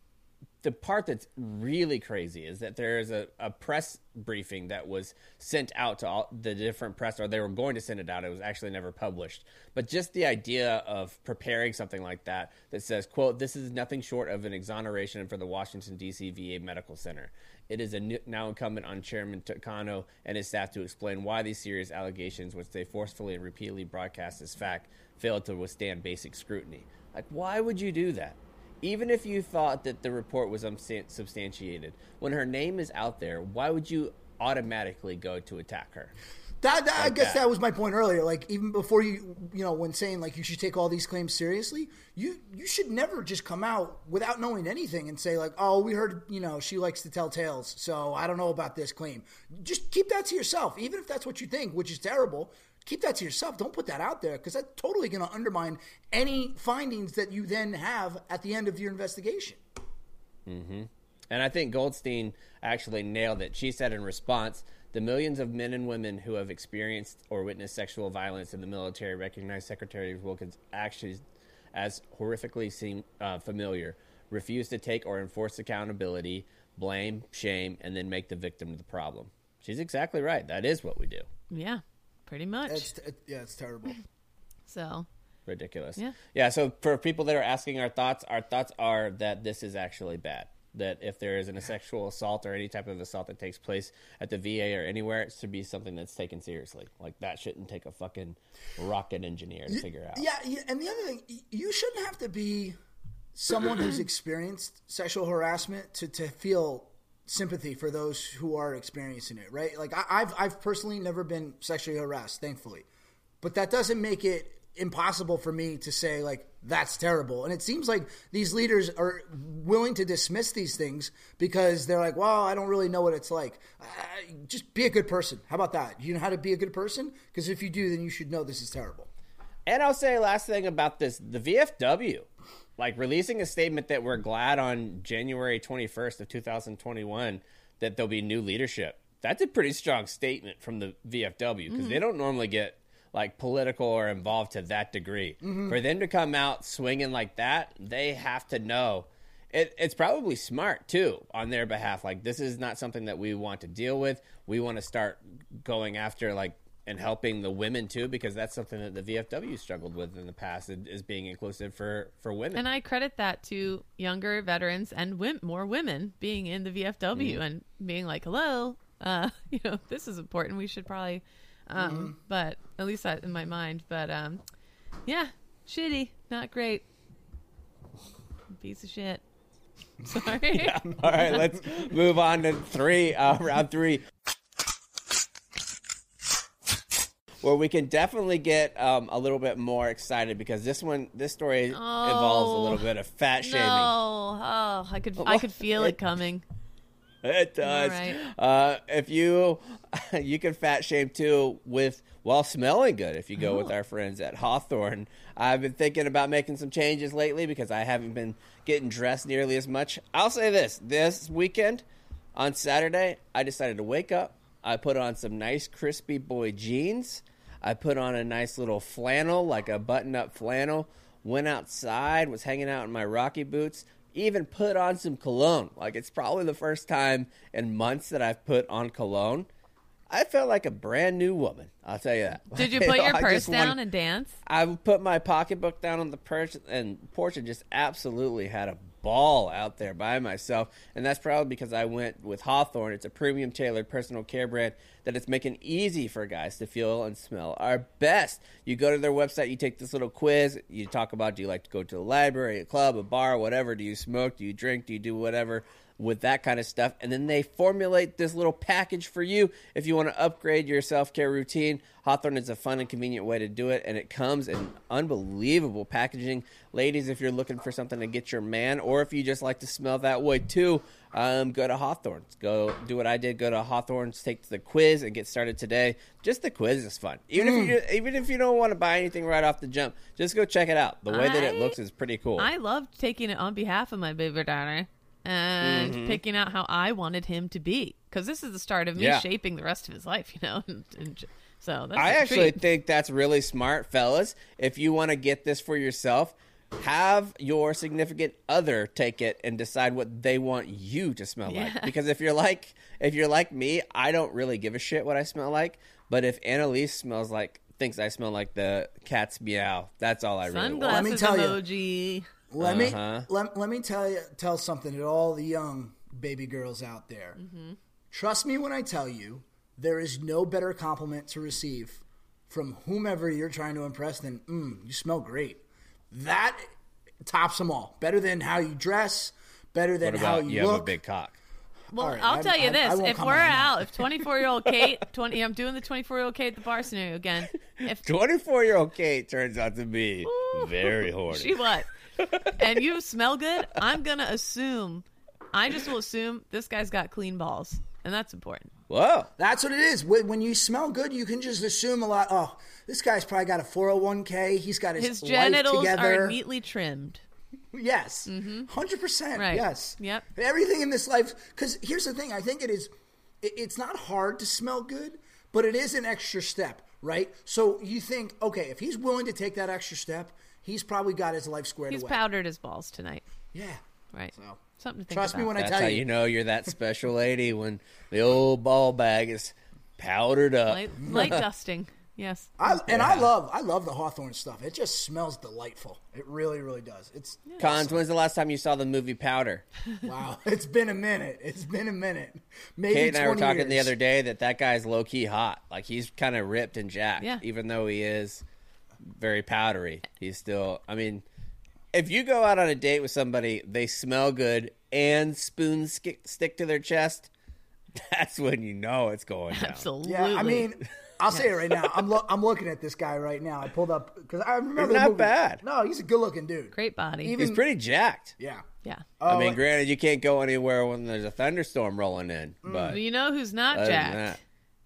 The part that's really crazy is that there is a, a press briefing that was sent out to all the different press, or they were going to send it out. It was actually never published. But just the idea of preparing something like that that says, quote, this is nothing short of an exoneration for the Washington, D C V A Medical Center. It is a new, now incumbent on Chairman Takano and his staff to explain why these serious allegations, which they forcefully and repeatedly broadcast as fact, failed to withstand basic scrutiny. Like, why would you do that? Even if you thought that the report was unsubstantiated, when her name is out there, why would you automatically go to attack her? That, that like I guess that. that was my point earlier. Like, even before you, you know, when saying like you should take all these claims seriously, you you should never just come out without knowing anything and say like, oh, we heard, you know, she likes to tell tales, so I don't know about this claim. Just keep that to yourself, even if that's what you think, which is terrible. Keep that to yourself. Don't put that out there, because that's totally going to undermine any findings that you then have at the end of your investigation. Mm-hmm. And I think Goldstein actually nailed it. She said in response, the millions of men and women who have experienced or witnessed sexual violence in the military recognize Secretary Wilkins' actions as horrifically seem, uh, familiar, refuse to take or enforce accountability, blame, shame, and then make the victim the problem. She's exactly right. That is what we do. Yeah. Pretty much. It's, it, yeah, it's terrible. So. Ridiculous. Yeah. Yeah, so for people that are asking our thoughts, our thoughts are that this is actually bad. That if there is an, a sexual assault or any type of assault that takes place at the V A or anywhere, it should be something that's taken seriously. Like, that shouldn't take a fucking rocket engineer to you, figure out. Yeah, yeah, and the other thing, you shouldn't have to be someone who's experienced sexual harassment to, to feel sympathy for those who are experiencing it, right? Like, I, I've I've personally never been sexually harassed, thankfully, but that doesn't make it impossible for me to say like that's terrible. And it seems like these leaders are willing to dismiss these things because they're like, well, I don't really know what it's like. Uh, just be a good person. How about that? You know how to be a good person? Because if you do, then you should know this is terrible. And I'll say last thing about this, the V F W. Like, releasing a statement that we're glad on January twenty-first of two thousand twenty-one that there'll be new leadership. That's a pretty strong statement from the V F W, because mm-hmm. they don't normally get, like, political or involved to that degree. Mm-hmm. For them to come out swinging like that, they have to know. It, it's probably smart, too, on their behalf. Like, this is not something that we want to deal with. We want to start going after, like, and helping the women too, because that's something that the V F W struggled with in the past, is being inclusive for, for women. And I credit that to younger veterans and w- more women being in the V F W mm-hmm. and being like, hello, uh, you know, this is important. We should probably, um, mm-hmm. but at least that in my mind. But um, yeah, shitty, not great, piece of shit. Sorry. Yeah. All right, let's move on to three, uh, round three. Where we can definitely get um, a little bit more excited, because this one, this story oh, involves a little bit of fat shaming. No, oh, I could, I could feel it, it coming. It does. Right. Uh, if you, you can fat shame too with while smelling good. If you go oh. with our friends at Hawthorne, I've been thinking about making some changes lately because I haven't been getting dressed nearly as much. I'll say this: this weekend on Saturday, I decided to wake up, I put on some nice crispy boy jeans. I put on a nice little flannel, like a button-up flannel. Went outside, was hanging out in my Rocky boots. Even put on some cologne. Like, it's probably the first time in months that I've put on cologne. I felt like a brand new woman. I'll tell you that. Did you put your I purse just down wanted- and dance? I put my pocketbook down on the perch, and porch and just absolutely had a ball out there by myself. And that's probably because I went with Hawthorne. It's a premium tailored personal care brand that it's making easy for guys to feel and smell our best. You go to their website, you take this little quiz, you talk about, do you like to go to the library, a club, a bar, whatever? Do you smoke? Do you drink? Do you do whatever? With that kind of stuff, and then they formulate this little package for you if you want to upgrade your self-care routine. Hawthorne is a fun and convenient way to do it, and it comes in unbelievable packaging. Ladies, if you're looking for something to get your man, or if you just like to smell that way too, um, go to Hawthorne's. Go do what I did. Go to Hawthorne's, take the quiz, and get started today. Just the quiz is fun. Even Mm. if you even if you don't want to buy anything right off the jump, just go check it out. The way that it I- looks is pretty cool. I loved taking it on behalf of my baby daughter and Mm-hmm. picking out how I wanted him to be, because this is the start of me Yeah. shaping the rest of his life, you know. and, and so that's I a actually treat. think that's really smart, fellas. If you want to get this for yourself, have your significant other take it and decide what they want you to smell Yeah. like. Because if you're like if you're like me, I don't really give a shit what I smell like. But if Annalise smells like thinks I smell like the cat's meow, that's all I really want. Let me Sunglasses tell you. emoji. Let Uh-huh. me let, let me tell you tell something to all the young baby girls out there. Mm-hmm. Trust me when I tell you, there is no better compliment to receive from whomever you're trying to impress than mm, you smell great. That tops them all. Better than how you dress. Better than What how about you you look. have a big cock? Well, All right, I'll I- tell you I- this: I won't if comment we're on that. out, if twenty-four-year-old Kate, twenty, I'm doing the twenty-four-year-old Kate at the bar scenario again. If twenty-four-year-old Kate turns out to be Ooh. very horny. she was, and you smell good, I'm gonna assume, I just will assume this guy's got clean balls, and that's important. Whoa. That's what it is. When when you smell good, you can just assume a lot. Oh, this guy's probably got a four oh one k. He's got his, His life genitals together. are neatly trimmed. Yes, hundred percent. Right. Yes. Yep. Everything in this life. Because here's the thing. I think it is. It, it's not hard to smell good, but it is an extra step, right? So you think, okay, if he's willing to take that extra step, he's probably got his life squared He's away. powdered his balls tonight. Yeah. Right. So Something to think trust about. me when I That's tell how you. you know you're that special lady, when the old ball bag is powdered up. Light, light dusting. Yes. I, and I Yeah. love, I love the Hawthorne stuff. It just smells delightful. It really, really does. It's Cons, when's the last time you saw the movie Powder? wow. It's been a minute. It's been a minute. Maybe Kate and I were twenty talking the years. other day that that guy's low key hot. Like, he's kind of ripped and jacked, Yeah. even though he is very powdery. He's still. I mean, if you go out on a date with somebody, they smell good and spoons sk- stick to their chest. That's when you know it's going down. Absolutely. Yeah, I mean, I'll say it right now. I'm lo- I'm looking at this guy right now. I pulled up because I remember He's the not movie. bad. No, he's a good looking dude. Great body. Even- He's pretty jacked. Yeah. yeah. I Oh, mean, and- granted, you can't go anywhere when there's a thunderstorm rolling in, but Well, you know who's not other than jacked? that-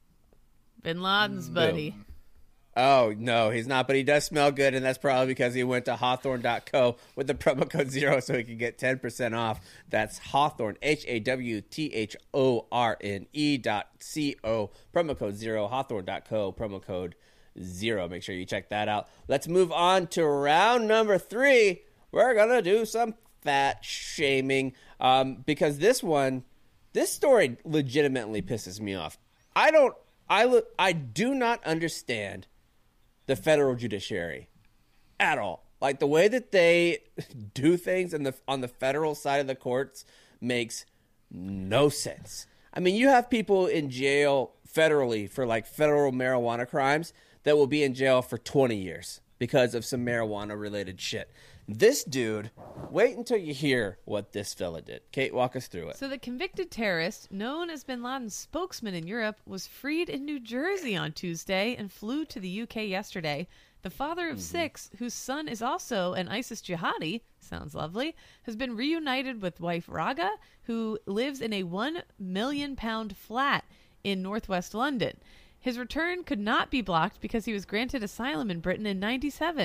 Bin Laden's buddy. Oh, no, he's not, but he does smell good, and that's probably because he went to Hawthorne dot co with the promo code zero so he can get ten percent off. That's Hawthorne, H A W T H O R N E dot C O, promo code zero, Hawthorne dot co, promo code zero. Make sure you check that out. Let's move on to round number three. We're going to do some fat shaming um, because this one, this story legitimately pisses me off. I don't, I, lo- I do not understand the federal judiciary at all. Like, the way that they do things in the on the federal side of the courts makes no sense. I mean, you have people in jail federally for like federal marijuana crimes that will be in jail for twenty years because of some marijuana related shit. This dude, wait until you hear what this fella did. Kate, walk us through it. So the convicted terrorist, known as bin Laden's spokesman in Europe, was freed in New Jersey on Tuesday and flew to the U K yesterday. The father of six, whose son is also an ISIS jihadi, sounds lovely, has been reunited with wife Raga, who lives in a one million pound flat in northwest London. His return could not be blocked because he was granted asylum in Britain in ninety-seven.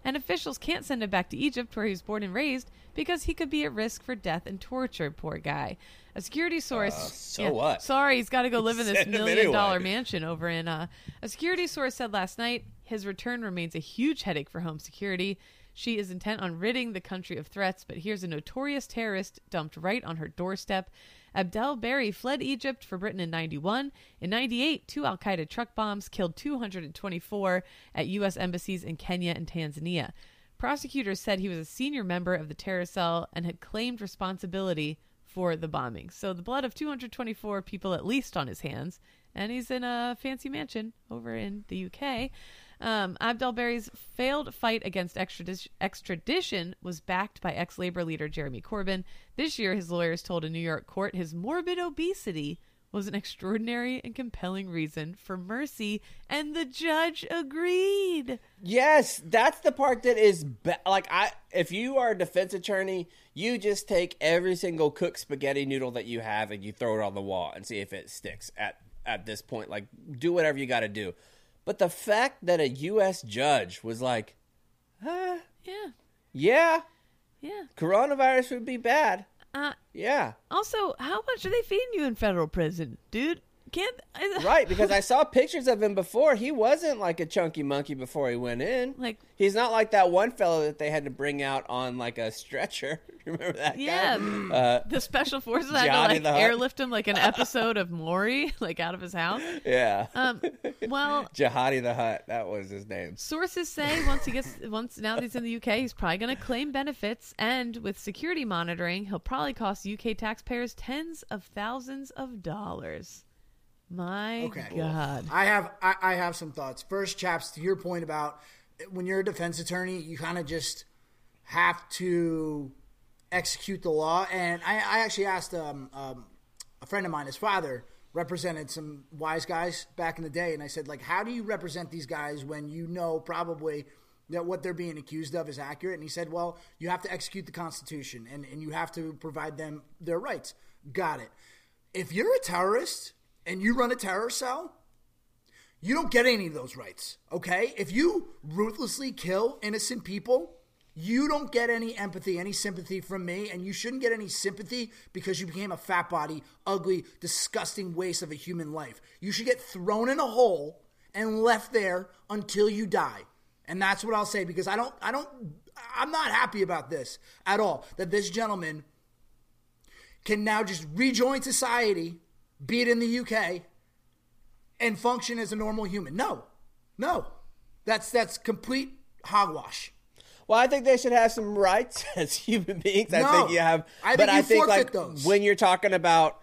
and officials can't send him back to Egypt where he was born and raised because he could be at risk for death and torture. Poor guy. A security source. Uh, so what? Sorry, he's got to go live in this Send him million dollar anyway. mansion over in. Uh, a security source said last night his return remains a huge headache for home security. She is intent on ridding the country of threats, but here's a notorious terrorist dumped right on her doorstep. Abdel Berry fled Egypt for Britain in ninety-one. In ninety-eight, two al-Qaeda truck bombs killed two hundred twenty-four at U S embassies in Kenya and Tanzania. Prosecutors said he was a senior member of the terror cell and had claimed responsibility for the bombing. So the blood of two hundred twenty-four people at least on his hands, and he's in a fancy mansion over in the U K. Um, Abdel Berry's failed fight against extradition, extradition was backed by ex-Labor leader Jeremy Corbyn. This year, his lawyers told a New York court his morbid obesity was an extraordinary and compelling reason for mercy, and the judge agreed. Yes, that's the part that is ba- like I. If you are a defense attorney, you just take every single cooked spaghetti noodle that you have and you throw it on the wall and see if it sticks. At at this point, like do whatever you got to do. But the fact that a U S judge was like, huh, Yeah, yeah, yeah. coronavirus would be bad. Uh, Yeah. also, how much are they feeding you in federal prison, dude? Can't Right, because I saw pictures of him before. He wasn't like a chunky monkey before he went in. Like- he's not like that one fellow that they had to bring out on like a stretcher. Remember that Yeah, guy? Uh, the special forces had to Johnny like the Hutt. airlift him like an episode of Maury, like out of his house. yeah. Um, well, Jihadi the Hutt. That was his name. sources say once he gets once now that he's in the U K, he's probably going to claim benefits, and with security monitoring, he'll probably cost U K taxpayers tens of thousands of dollars. My Okay. God. I have I, I have some thoughts. First, chaps, to your point about when you're a defense attorney, you kind of just have to execute the law. And I, I actually asked um, um, a friend of mine, his father represented some wise guys back in the day, and I said, like, how do you represent these guys when you know probably that what they're being accused of is accurate? And he said, well, you have to execute the Constitution, and, and you have to provide them their rights. Got it. If you're a terrorist and you run a terror cell, you don't get any of those rights, okay? If you ruthlessly kill innocent people, you don't get any empathy, any sympathy from me, and you shouldn't get any sympathy because you became a fat body, ugly, disgusting waste of a human life. You should get thrown in a hole and left there until you die. And that's what I'll say, because I don't, I don't, I'm not happy about this at all, that this gentleman can now just rejoin society, be it in the U K, and function as a normal human. No, no, that's that's complete hogwash. Well, I think they should have some rights as human beings. I No, think you have, I think but you I think forfeit like those. when you're talking about,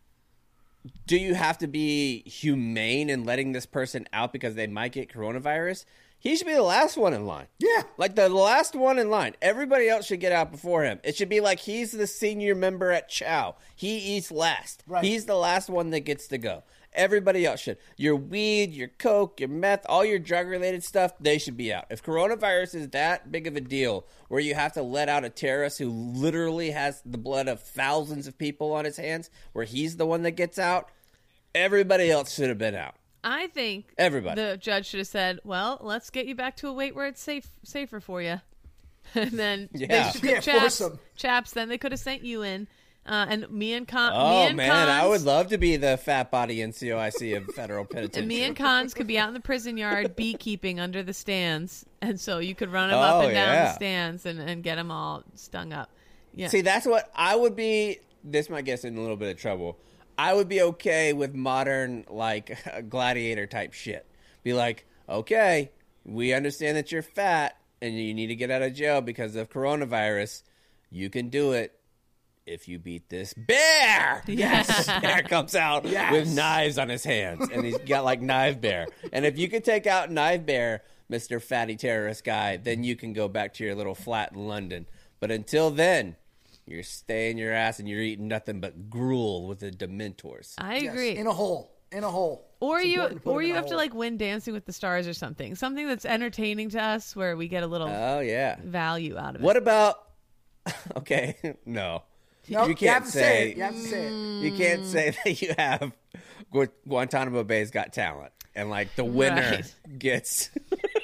do you have to be humane in letting this person out because they might get coronavirus? He should be the last one in line. Yeah. Like the last one in line. Everybody else should get out before him. It should be like he's the senior member at Chow. He eats last. Right. He's the last one that gets to go. Everybody else should. Your weed, your coke, your meth, all your drug-related stuff, they should be out. If coronavirus is that big of a deal where you have to let out a terrorist who literally has the blood of thousands of people on his hands, where he's the one that gets out, everybody else should have been out. I think Everybody. the judge should have said, well, let's get you back to a weight where it's safe, safer for you. And then Yeah. they, Yeah, chaps, force them. chaps, then they could have sent you in. Uh, and me and Con, me Oh, and man, Cons, I would love to be the fat body N C O I C of federal penitentiary. and me and Cons could be out in the prison yard beekeeping under the stands, and so you could run them Oh, up and down yeah. the stands and, and get them all stung up. Yeah, See, that's what I would be. This might get us in a little bit of trouble. I would be okay with modern, like, gladiator type shit. Be like, okay, we understand that you're fat and you need to get out of jail because of coronavirus. You can do it if you beat this bear. Yes. Bear comes out Yes. with knives on his hands, and he's got, like, Knife Bear. And if you can take out Knife Bear, Mister Fatty Terrorist Guy, then you can go back to your little flat in London. But until then, you're staying your ass and you're eating nothing but gruel with the Dementors. I Yes, agree. in a hole, in a hole. Or It's you, important to put or them in you a have to hole. like win Dancing with the Stars or something, something that's entertaining to us, where we get a little Oh, yeah. value out of it. What about... Okay, no. Nope, you can't have to say... it. You have to say it. You can't say that you have Gu- Guantanamo Bay's Got Talent and, like, the winner Right. gets...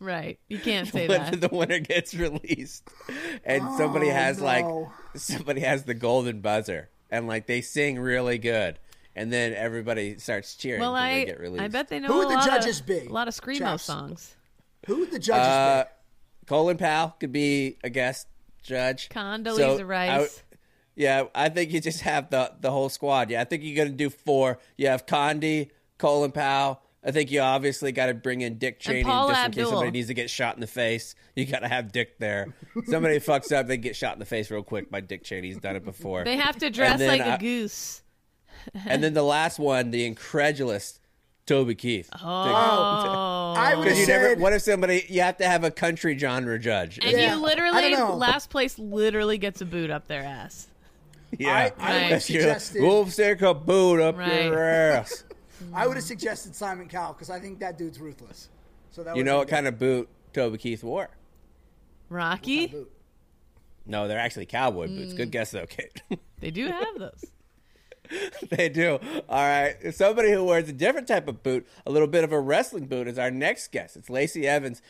Right. You can't say when that. the winner gets released, and Oh, somebody has no. like somebody has the golden buzzer, and like they sing really good, and then everybody starts cheering. Well, 'cause I they get released. I bet they know Who a would the lot judges of, be, a lot of screamo chaps? songs. Who would the judges Uh, be? Colin Powell could be a guest judge. Condoleezza So, Rice. I- yeah, I think you just have the the whole squad. Yeah, I think you're gonna do four. You have Condi, Colin Powell. I think you obviously got to bring in Dick Cheney Paula just in case Abdul. somebody needs to get shot in the face. You got to have Dick there. Somebody fucks up, they get shot in the face real quick by Dick Cheney. He's done it before. They have to dress then like I- a goose. And then the last one, the incredulous Toby Keith. Oh. I would have Because you said. never. What if somebody? You have to have a country genre judge. And Yeah. you I literally, don't know. last place literally gets a boot up their ass. yeah, I- I would have That's your- suggested- We'll stick a boot up Right. your ass. I would have suggested Simon Cowell because I think that dude's ruthless. So that You know what kind of boot Toby Keith wore? Rocky? boot? No, they're actually cowboy Mm. boots. Good guess, though, Kate. They do have those. They do. All right. Somebody who wears a different type of boot, a little bit of a wrestling boot, is our next guest. It's Lacey Evans.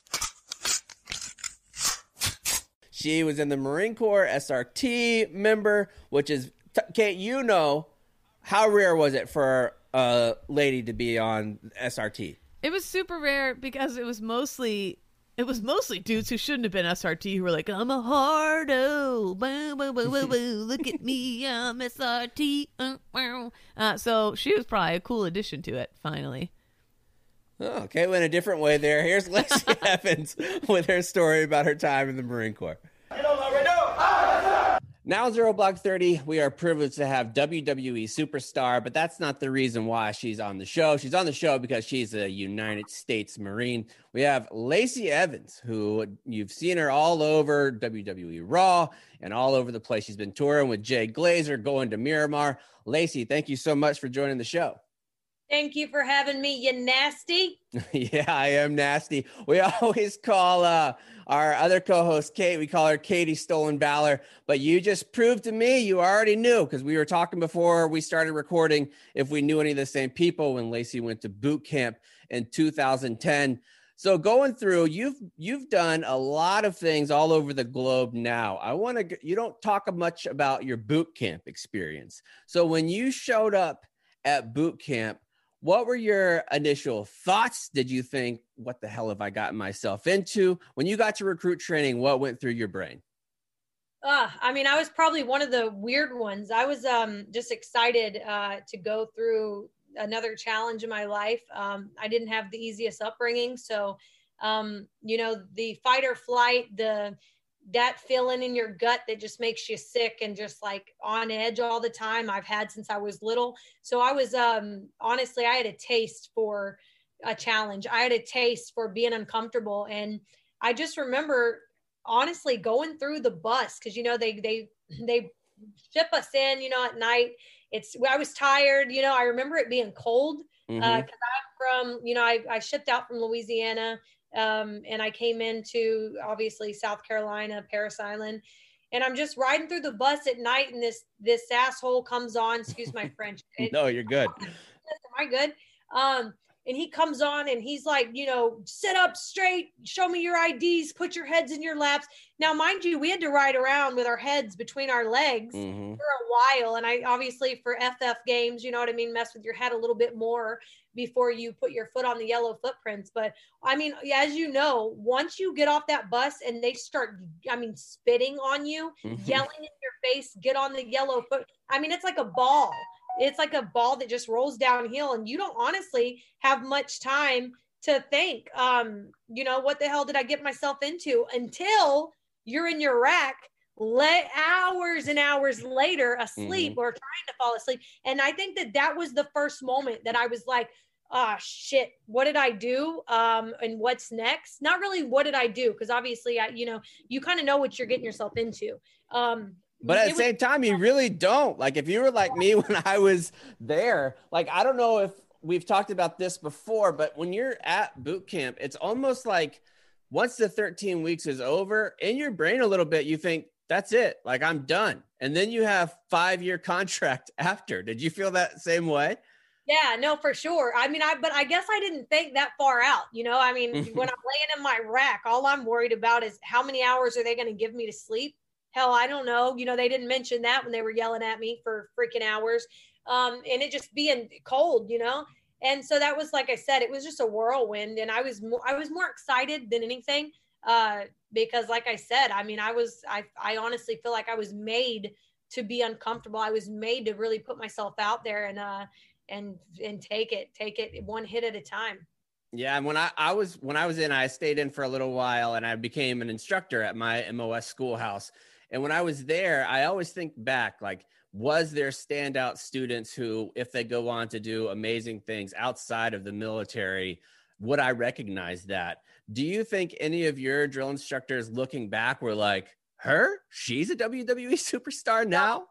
She was in the Marine Corps S R T member, which is, Kate, you know, how rare was it for a lady to be on S R T? It was super rare because it was mostly it was mostly dudes who shouldn't have been S R T who were like, I'm a hardo. Boo, boo, boo, boo, boo. Look at me, I'm S R T. Uh, wow. Uh, so she was probably a cool addition to it, finally. Oh, okay, went a different way there. Here's Lacey Evans with her story about her time in the Marine Corps. Now on Zero Block thirty, we are privileged to have W W E superstar, but that's not the reason why she's on the show. She's on the show because she's a United States Marine. We have Lacey Evans, who you've seen her all over W W E Raw and all over the place. She's been touring with Jay Glazer, going to Miramar. Lacey, thank you so much for joining the show. Thank you for having me, you nasty. Yeah, I am nasty. We always call uh, our other co-host, Kate, we call her Katie Stolen Valor. But you just proved to me you already knew, because we were talking before we started recording if we knew any of the same people when Lacey went to boot camp in two thousand ten. So going through, you've you've done a lot of things all over the globe now. I want to, you don't talk much about your boot camp experience. So when you showed up at boot camp, what were your initial thoughts? Did you think, what the hell have I gotten myself into? When you got to recruit training, what went through your brain? Uh, I mean, I was probably one of the weird ones. I was um, just excited uh, to go through another challenge in my life. Um, I didn't have the easiest upbringing. So, um, you know, the fight or flight, the that feeling in your gut that just makes you sick and just like on edge all the time, I've had since I was little. So I was, um, honestly, I had a taste for a challenge. I had a taste for being uncomfortable. And I just remember honestly going through the bus, cause you know, they, they, they ship us in, you know, at night. It's, I was tired, you know, I remember it being cold. Mm-hmm. uh, cause I'm from, you know, I, I shipped out from Louisiana. Um, and I came into obviously South Carolina, Parris Island, and I'm just riding through the bus at night, and this this asshole comes on. Excuse my French. And, No, you're good. am I good? Um, and he comes on, and he's like, you know, sit up straight, show me your I Ds, put your heads in your laps. Now, mind you, we had to ride around with our heads between our legs Mm-hmm. for a while, and I obviously for F F games, you know what I mean, mess with your head a little bit more before you put your foot on the yellow footprints. But I mean, as you know, once you get off that bus and they start, I mean, spitting on you, Mhm. yelling in your face, get on the yellow foot. I mean, it's like a ball. It's like a ball that just rolls downhill, and you don't honestly have much time to think, um, you know, what the hell did I get myself into, until you're in your rack le- hours and hours later asleep Mhm. or trying to fall asleep. And I think that that was the first moment that I was like, ah, shit, what did I do? Um, and what's next? Not really what did I do? Because obviously, I, you know, you kind of know what you're getting yourself into. Um, But at it the was- same time, you really don't. Like, if you were like me when I was there, like, I don't know if we've talked about this before, but when you're at boot camp, it's almost like once the thirteen weeks is over, in your brain a little bit, you think, that's it. Like, I'm done. And then you have five-year contract after. Did you feel that same way? Yeah, no, for sure. I mean, I, but I guess I didn't think that far out. You know, I mean, when I'm laying in my rack, all I'm worried about is how many hours are they going to give me to sleep? Hell, I don't know. You know, they didn't mention that when they were yelling at me for freaking hours. Um, and it just being cold, you know? And so that was, like I said, it was just a whirlwind. And I was more, I was more excited than anything. Uh, because like I said, I mean, I was, I, I honestly feel like I was made to be uncomfortable. I was made to really put myself out there and, uh, and, and take it, take it one hit at a time. Yeah. And when I, I was, when I was in, I stayed in for a little while and I became an instructor at my M O S schoolhouse. And when I was there, I always think back, like, was there standout students who, if they go on to do amazing things outside of the military, would I recognize that? Do you think any of your drill instructors looking back were like, her? She's a W W E superstar now?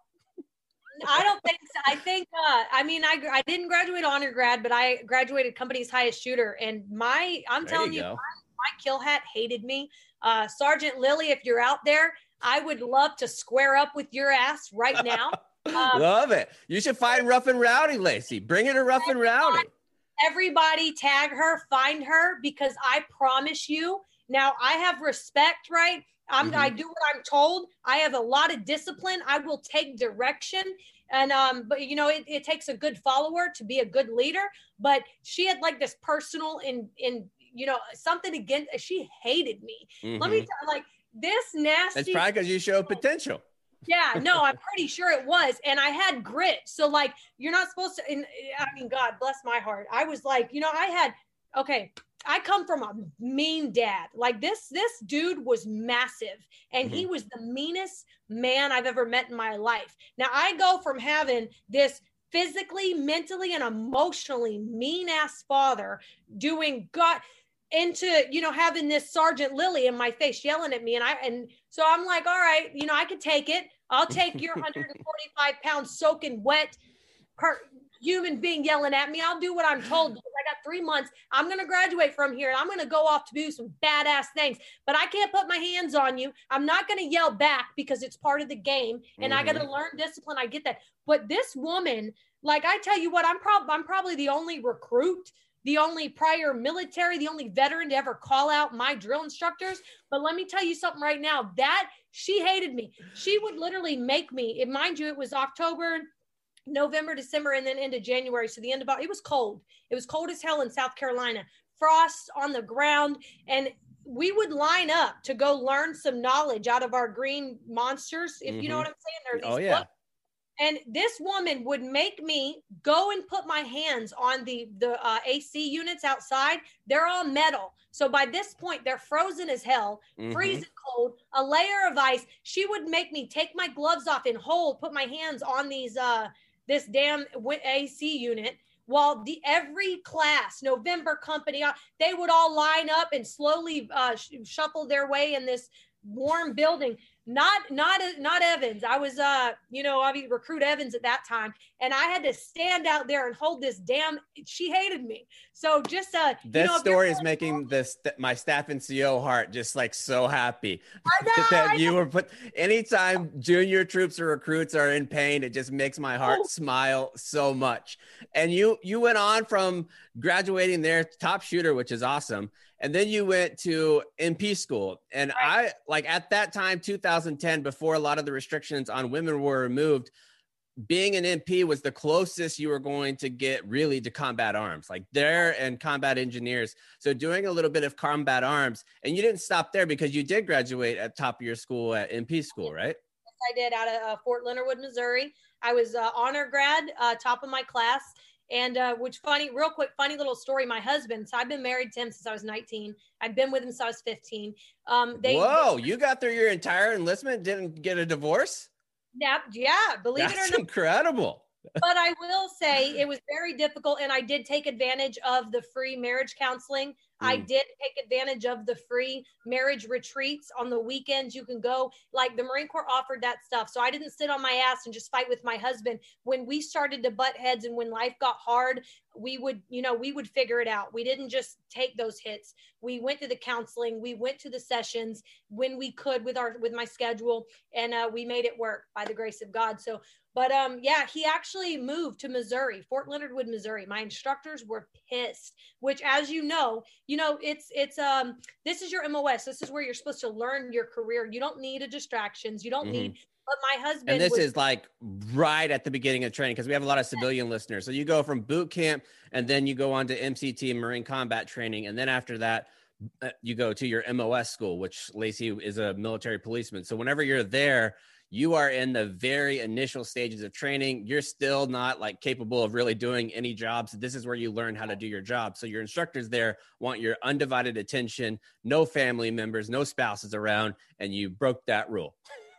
I don't think so. I think, uh, I mean, I, I didn't graduate honor grad, but I graduated company's highest shooter. And my, I'm There telling you you, go. my, my kill hat hated me. Uh, Sergeant Lily, if you're out there, I would love to square up with your ass right now. Um, Love it. You should find Rough and Rowdy, Lacey. Bring her to Rough and Rowdy. Everybody tag her, find her, because I promise you, now I have respect, right? I'm, Mhm. I do what I'm told. I have a lot of discipline. I will take direction. And, um, but you know, it, it takes a good follower to be a good leader, but she had like this personal in, in, you know, something against, she hated me. Mhm. Let me tell like this nasty. It's probably because you show potential. Yeah, no, I'm pretty sure it was. And I had grit. So like, you're not supposed to, and I mean, God bless my heart. I was like, you know, I had, okay, I come from a mean dad. Like this, this dude was massive and he was the meanest man I've ever met in my life. Now I go from having this physically, mentally, and emotionally mean ass father doing God into, you know, having this Sergeant Lily in my face yelling at me. And I, and so I'm like, all right, you know, I could take it. I'll take your one hundred forty-five pounds soaking wet per human being yelling at me. I'll do what I'm told because I got three months. I'm going to graduate from here and I'm going to go off to do some badass things, but I can't put my hands on you. I'm not going to yell back because it's part of the game and mm-hmm. I got to learn discipline. I get that. But this woman, like I tell you what, I'm probably, I'm probably the only recruit, the only prior military, the only veteran to ever call out my drill instructors. But let me tell you something right now, that she hated me. She would literally make me, it, mind you, it was October, November, December, and then into January. So the end of it was cold. It was cold as hell in South Carolina, frost on the ground. And we would line up to go learn some knowledge out of our green monsters. If mm-hmm. you know what I'm saying, there are these oh, yeah. books. And this woman would make me go and put my hands on the, the uh, A C units outside. They're all metal. So by this point, they're frozen as hell, mm-hmm. freezing cold, a layer of ice. She would make me take my gloves off and hold, put my hands on these, uh, this damn A C unit. While the every class, November company, uh, they would all line up and slowly uh, sh- shuffle their way in this warm building. Not, not, not Evans. I was, uh, you know, I mean, recruit Evans at that time. And I had to stand out there and hold this damn, she hated me. So just, uh, this you know, story is making this, my staff and C O heart just like so happy I know, that I you know. were put, anytime junior troops or recruits are in pain, it just makes my heart Oh. smile so much. And you, you went on from graduating there, top shooter, which is awesome. And then you went to M P school. And right. I, like at that time, two thousand ten, before a lot of the restrictions on women were removed, being an M P was the closest you were going to get really to combat arms, like there and combat engineers. So doing a little bit of combat arms, and you didn't stop there because you did graduate at top of your school at M P school, right? Yes, I did, out of uh, Fort Leonard Wood, Missouri. I was uh, honor grad, uh, top of my class. And uh, which funny, real quick, funny little story. My husband, so I've been married to him since I was nineteen. I've been with him since I was fifteen. Um, they, Whoa, they, you got through your entire enlistment, didn't get a divorce? Yeah, yeah, believe That's it or not. Incredible. But I will say it was very difficult, and I did take advantage of the free marriage counseling. Mm. I did take advantage of the free marriage retreats on the weekends. You can go, like the Marine Corps offered that stuff. So I didn't sit on my ass and just fight with my husband. When we started to butt heads and when life got hard, we would, you know, we would figure it out. We didn't just take those hits. We went to the counseling. We went to the sessions when we could with our, with my schedule, and uh, we made it work by the grace of God. So, But um, yeah, he actually moved to Missouri, Fort Leonard Wood, Missouri. My instructors were pissed, which, as you know, you know, it's, it's, um, this is your M O S. This is where you're supposed to learn your career. You don't need a distractions. You don't mm-hmm. need, but my husband. And this was, is like right at the beginning of training, because we have a lot of civilian listeners. So you go from boot camp and then you go on to M C T, Marine Combat Training. And then after that, you go to your M O S school, which Lacey is a military policeman. So whenever you're there, you are in the very initial stages of training. You're still not like capable of really doing any jobs. This is where you learn how to do your job. So your instructors there want your undivided attention, no family members, no spouses around, and you broke that rule.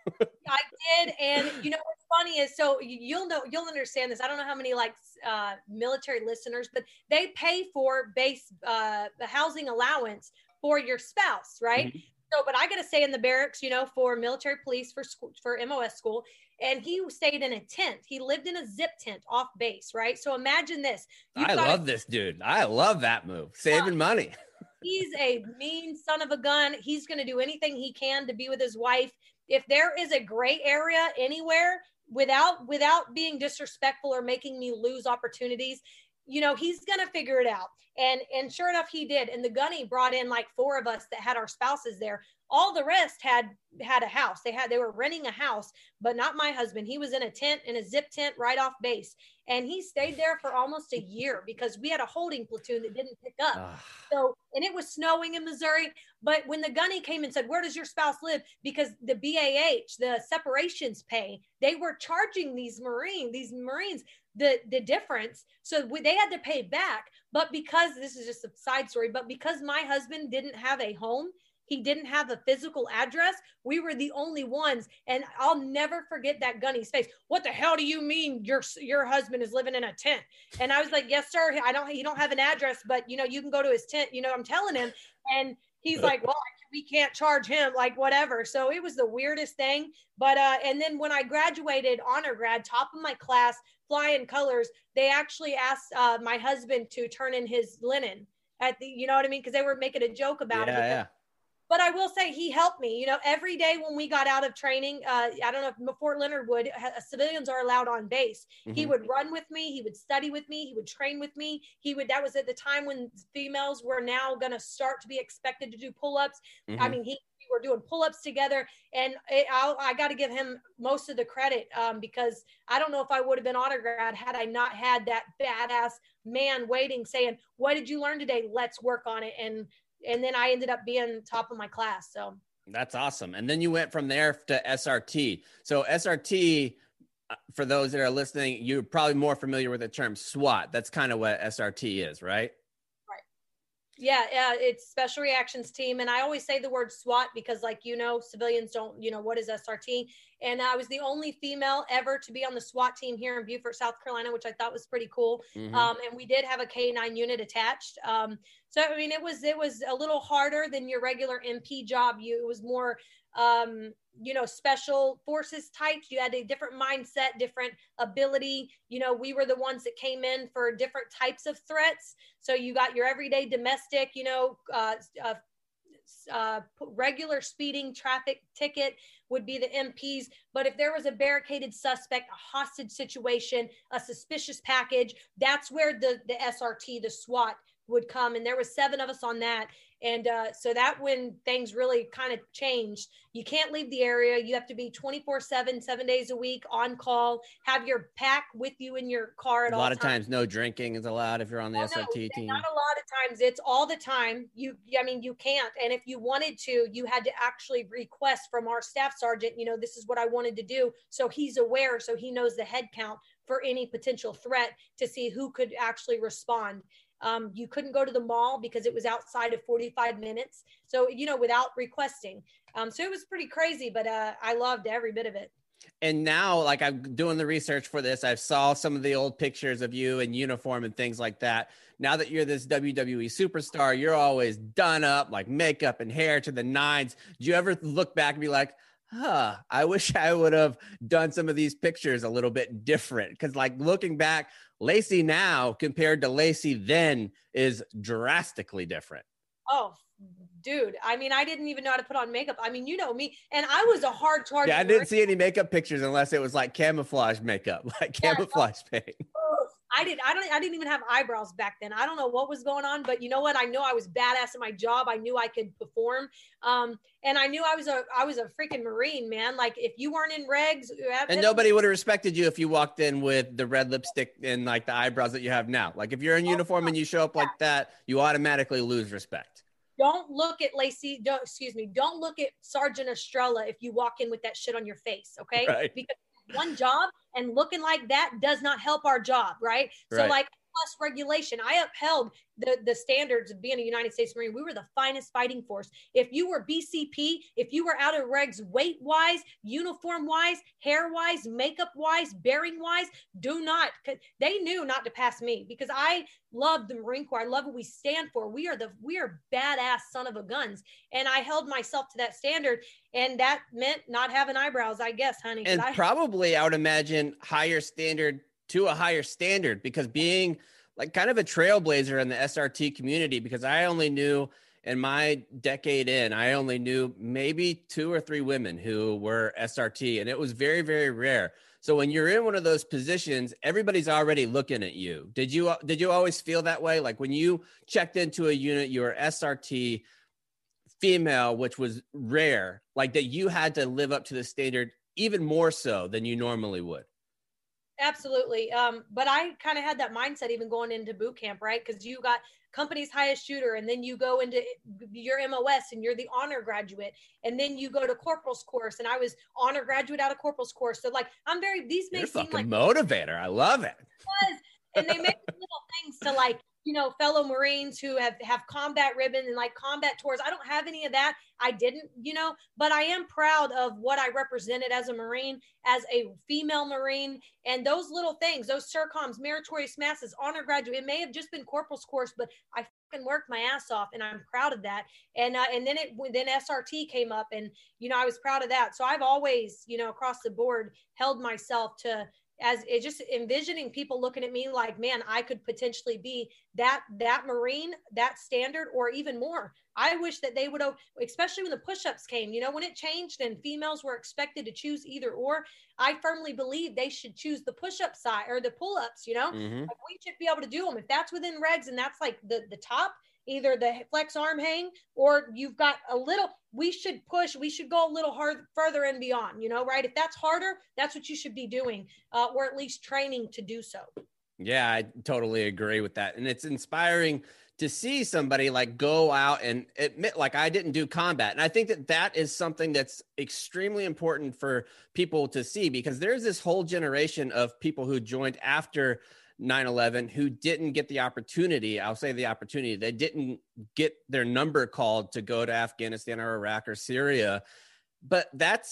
I did. And you know, what's funny is, so you'll know, you'll understand this. I don't know how many like uh, military listeners, but they pay for base uh, housing allowance for your spouse, right? Mm-hmm. So, but I got to stay in the barracks, you know, for military police, for school, for M O S school. And he stayed in a tent. He lived in a zip tent off base, right? So imagine this. You've I love a- this dude. I love that move. Saving uh, money. He's a mean son of a gun. He's going to do anything he can to be with his wife. If there is a gray area anywhere, without without being disrespectful or making me lose opportunities, you know, he's going to figure it out. And and sure enough, he did. And the gunny brought in like four of us that had our spouses there. All the rest had had a house. They had they were renting a house, but not my husband. He was in a tent, in a zip tent right off base. And he stayed there for almost a year because we had a holding platoon that didn't pick up. Ugh. So, and it was snowing in Missouri. But when the gunny came and said, where does your spouse live? Because the B A H, the separations pay, they were charging these Marines, these Marines, the, the difference. So we, they had to pay back. But because, this is just a side story, but because my husband didn't have a home, he didn't have a physical address, we were the only ones. And I'll never forget that gunny's face. What the hell do you mean your your husband is living in a tent? And I was like, yes, sir. I don't, he don't have an address, but you know, you can go to his tent, you know, I'm telling him. And he's like, well, we can't charge him, like whatever. So it was the weirdest thing. But, uh, and then when I graduated, honor grad, top of my class, flying colors, they actually asked uh, my husband to turn in his linen at the, you know what I mean? Cause they were making a joke about yeah, it. Yeah. But I will say he helped me, you know, every day when we got out of training, uh, I don't know if Fort Leonard Wood, uh, civilians are allowed on base. Mm-hmm. He would run with me. He would study with me. He would train with me. He would, that was at the time when females were now going to start to be expected to do pull-ups. Mm-hmm. I mean, he, we were doing pull-ups together, and it, I'll, I got to give him most of the credit um, because I don't know if I would have been honor grad had I not had that badass man waiting saying, what did you learn today? Let's work on it. And And then I ended up being top of my class. So that's awesome. And then you went from there to S R T. So S R T, for those that are listening, you're probably more familiar with the term SWAT. That's kind of what S R T is, right? Right. Yeah. Yeah. It's Special Reactions Team. And I always say the word SWAT because, like, you know, civilians don't, you know, what is S R T? And I was the only female ever to be on the SWAT team here in Beaufort, South Carolina, which I thought was pretty cool. Mm-hmm. Um, and we did have a K nine unit attached. Um, so, I mean, it was, it was a little harder than your regular M P job. You, it was more, um, you know, special forces types. You had a different mindset, different ability. You know, we were the ones that came in for different types of threats. So you got your everyday domestic, you know, uh, uh Uh, regular speeding traffic ticket would be the M Ps. But if there was a barricaded suspect, a hostage situation, a suspicious package, that's where the, the S R T, the SWAT would come. And there was seven of us on that. And uh, so that when things really kind of changed, you can't leave the area. You have to be twenty-four seven, seven days a week on call, have your pack with you in your car at all times. A lot of times no drinking is allowed if you're on the oh, S R T no, team. Not a lot of times. It's all the time. You, I mean, you can't. And if you wanted to, you had to actually request from our staff sergeant, you know, this is what I wanted to do. So he's aware, so he knows the head count for any potential threat to see who could actually respond. Um, you couldn't go to the mall because it was outside of forty-five minutes. So, you know, without requesting. Um, so it was pretty crazy, but uh, I loved every bit of it. And now, like, I'm doing the research for this, I saw some of the old pictures of you in uniform and things like that. Now that you're this W W E superstar, you're always done up, like makeup and hair to the nines. Do you ever look back and be like, huh, I wish I would have done some of these pictures a little bit different? Because, like, looking back, Lacey now compared to Lacey then is drastically different. Oh, dude, I mean, I didn't even know how to put on makeup. I mean, you know me, and I was a hard charge. Yeah, I didn't see any makeup pictures unless it was like camouflage makeup, like camouflage yeah, paint. I did. I don't. I didn't even have eyebrows back then. I don't know what was going on, but you know what? I know I was badass at my job. I knew I could perform, um, and I knew I was a. I was a freaking Marine, man. Like if you weren't in regs, and nobody would have respected you if you walked in with the red lipstick and like the eyebrows that you have now. Like if you're in uniform and you show up like that, you automatically lose respect. Don't look at Lacey. Don't excuse me. Don't look at Sergeant Estrella if you walk in with that shit on your face. Okay, right. Because one job and looking like that does not help our job, right? So right. like plus regulation, I upheld the the standards of being a United States Marine. We were the finest fighting force. If you were B C P, if you were out of regs weight wise, uniform wise, hair wise, makeup wise, bearing wise, do not, they knew not to pass me because I love the Marine Corps. I love what we stand for. We are the, we are badass son of a guns. And I held myself to that standard. And that meant not having eyebrows, I guess, honey. And I, probably I would imagine higher standard to a higher standard because being like kind of a trailblazer in the S R T community, because I only knew in my decade in, I only knew maybe two or three women who were S R T, and it was very, very rare. So when you're in one of those positions, everybody's already looking at you. Did you, did you always feel that way? Like when you checked into a unit, you were S R T female, which was rare, like that you had to live up to the standard even more so than you normally would. Absolutely. Um, but I kind of had that mindset even going into boot camp, right? Because you got company's highest shooter, and then you go into your M O S and you're the honor graduate. And then you go to corporal's course, and I was honor graduate out of corporal's course. So like, I'm very, these may You're seem fucking like motivator. I love it. And they make little things to like, you know, fellow Marines who have, have combat ribbon and like combat tours. I don't have any of that. I didn't, you know, but I am proud of what I represented as a Marine, as a female Marine, and those little things, those SIRCOMs, meritorious masses, honor graduate. It may have just been corporal's course, but I fucking worked my ass off, and I'm proud of that. And uh, and then it then S R T came up, and you know, I was proud of that. So I've always, you know, across the board held myself to, as it just envisioning people looking at me like, man, I could potentially be that, that Marine, that standard, or even more. I wish that they would have, especially when the push-ups came, you know, when it changed and females were expected to choose either or, I firmly believe they should choose the push-up side or the pull-ups, you know, Mm-hmm. like we should be able to do them. If that's within regs and that's like the, the top, either the flex arm hang or you've got a little, we should push, we should go a little hard further and beyond, you know, right? If that's harder, that's what you should be doing, uh, or at least training to do so. Yeah, I totally agree with that. And it's inspiring to see somebody like go out and admit, like, I didn't do combat. And I think that that is something that's extremely important for people to see, because there's this whole generation of people who joined after nine eleven who didn't get the opportunity. I'll say the opportunity. They didn't get their number called to go to Afghanistan or Iraq or Syria, but that's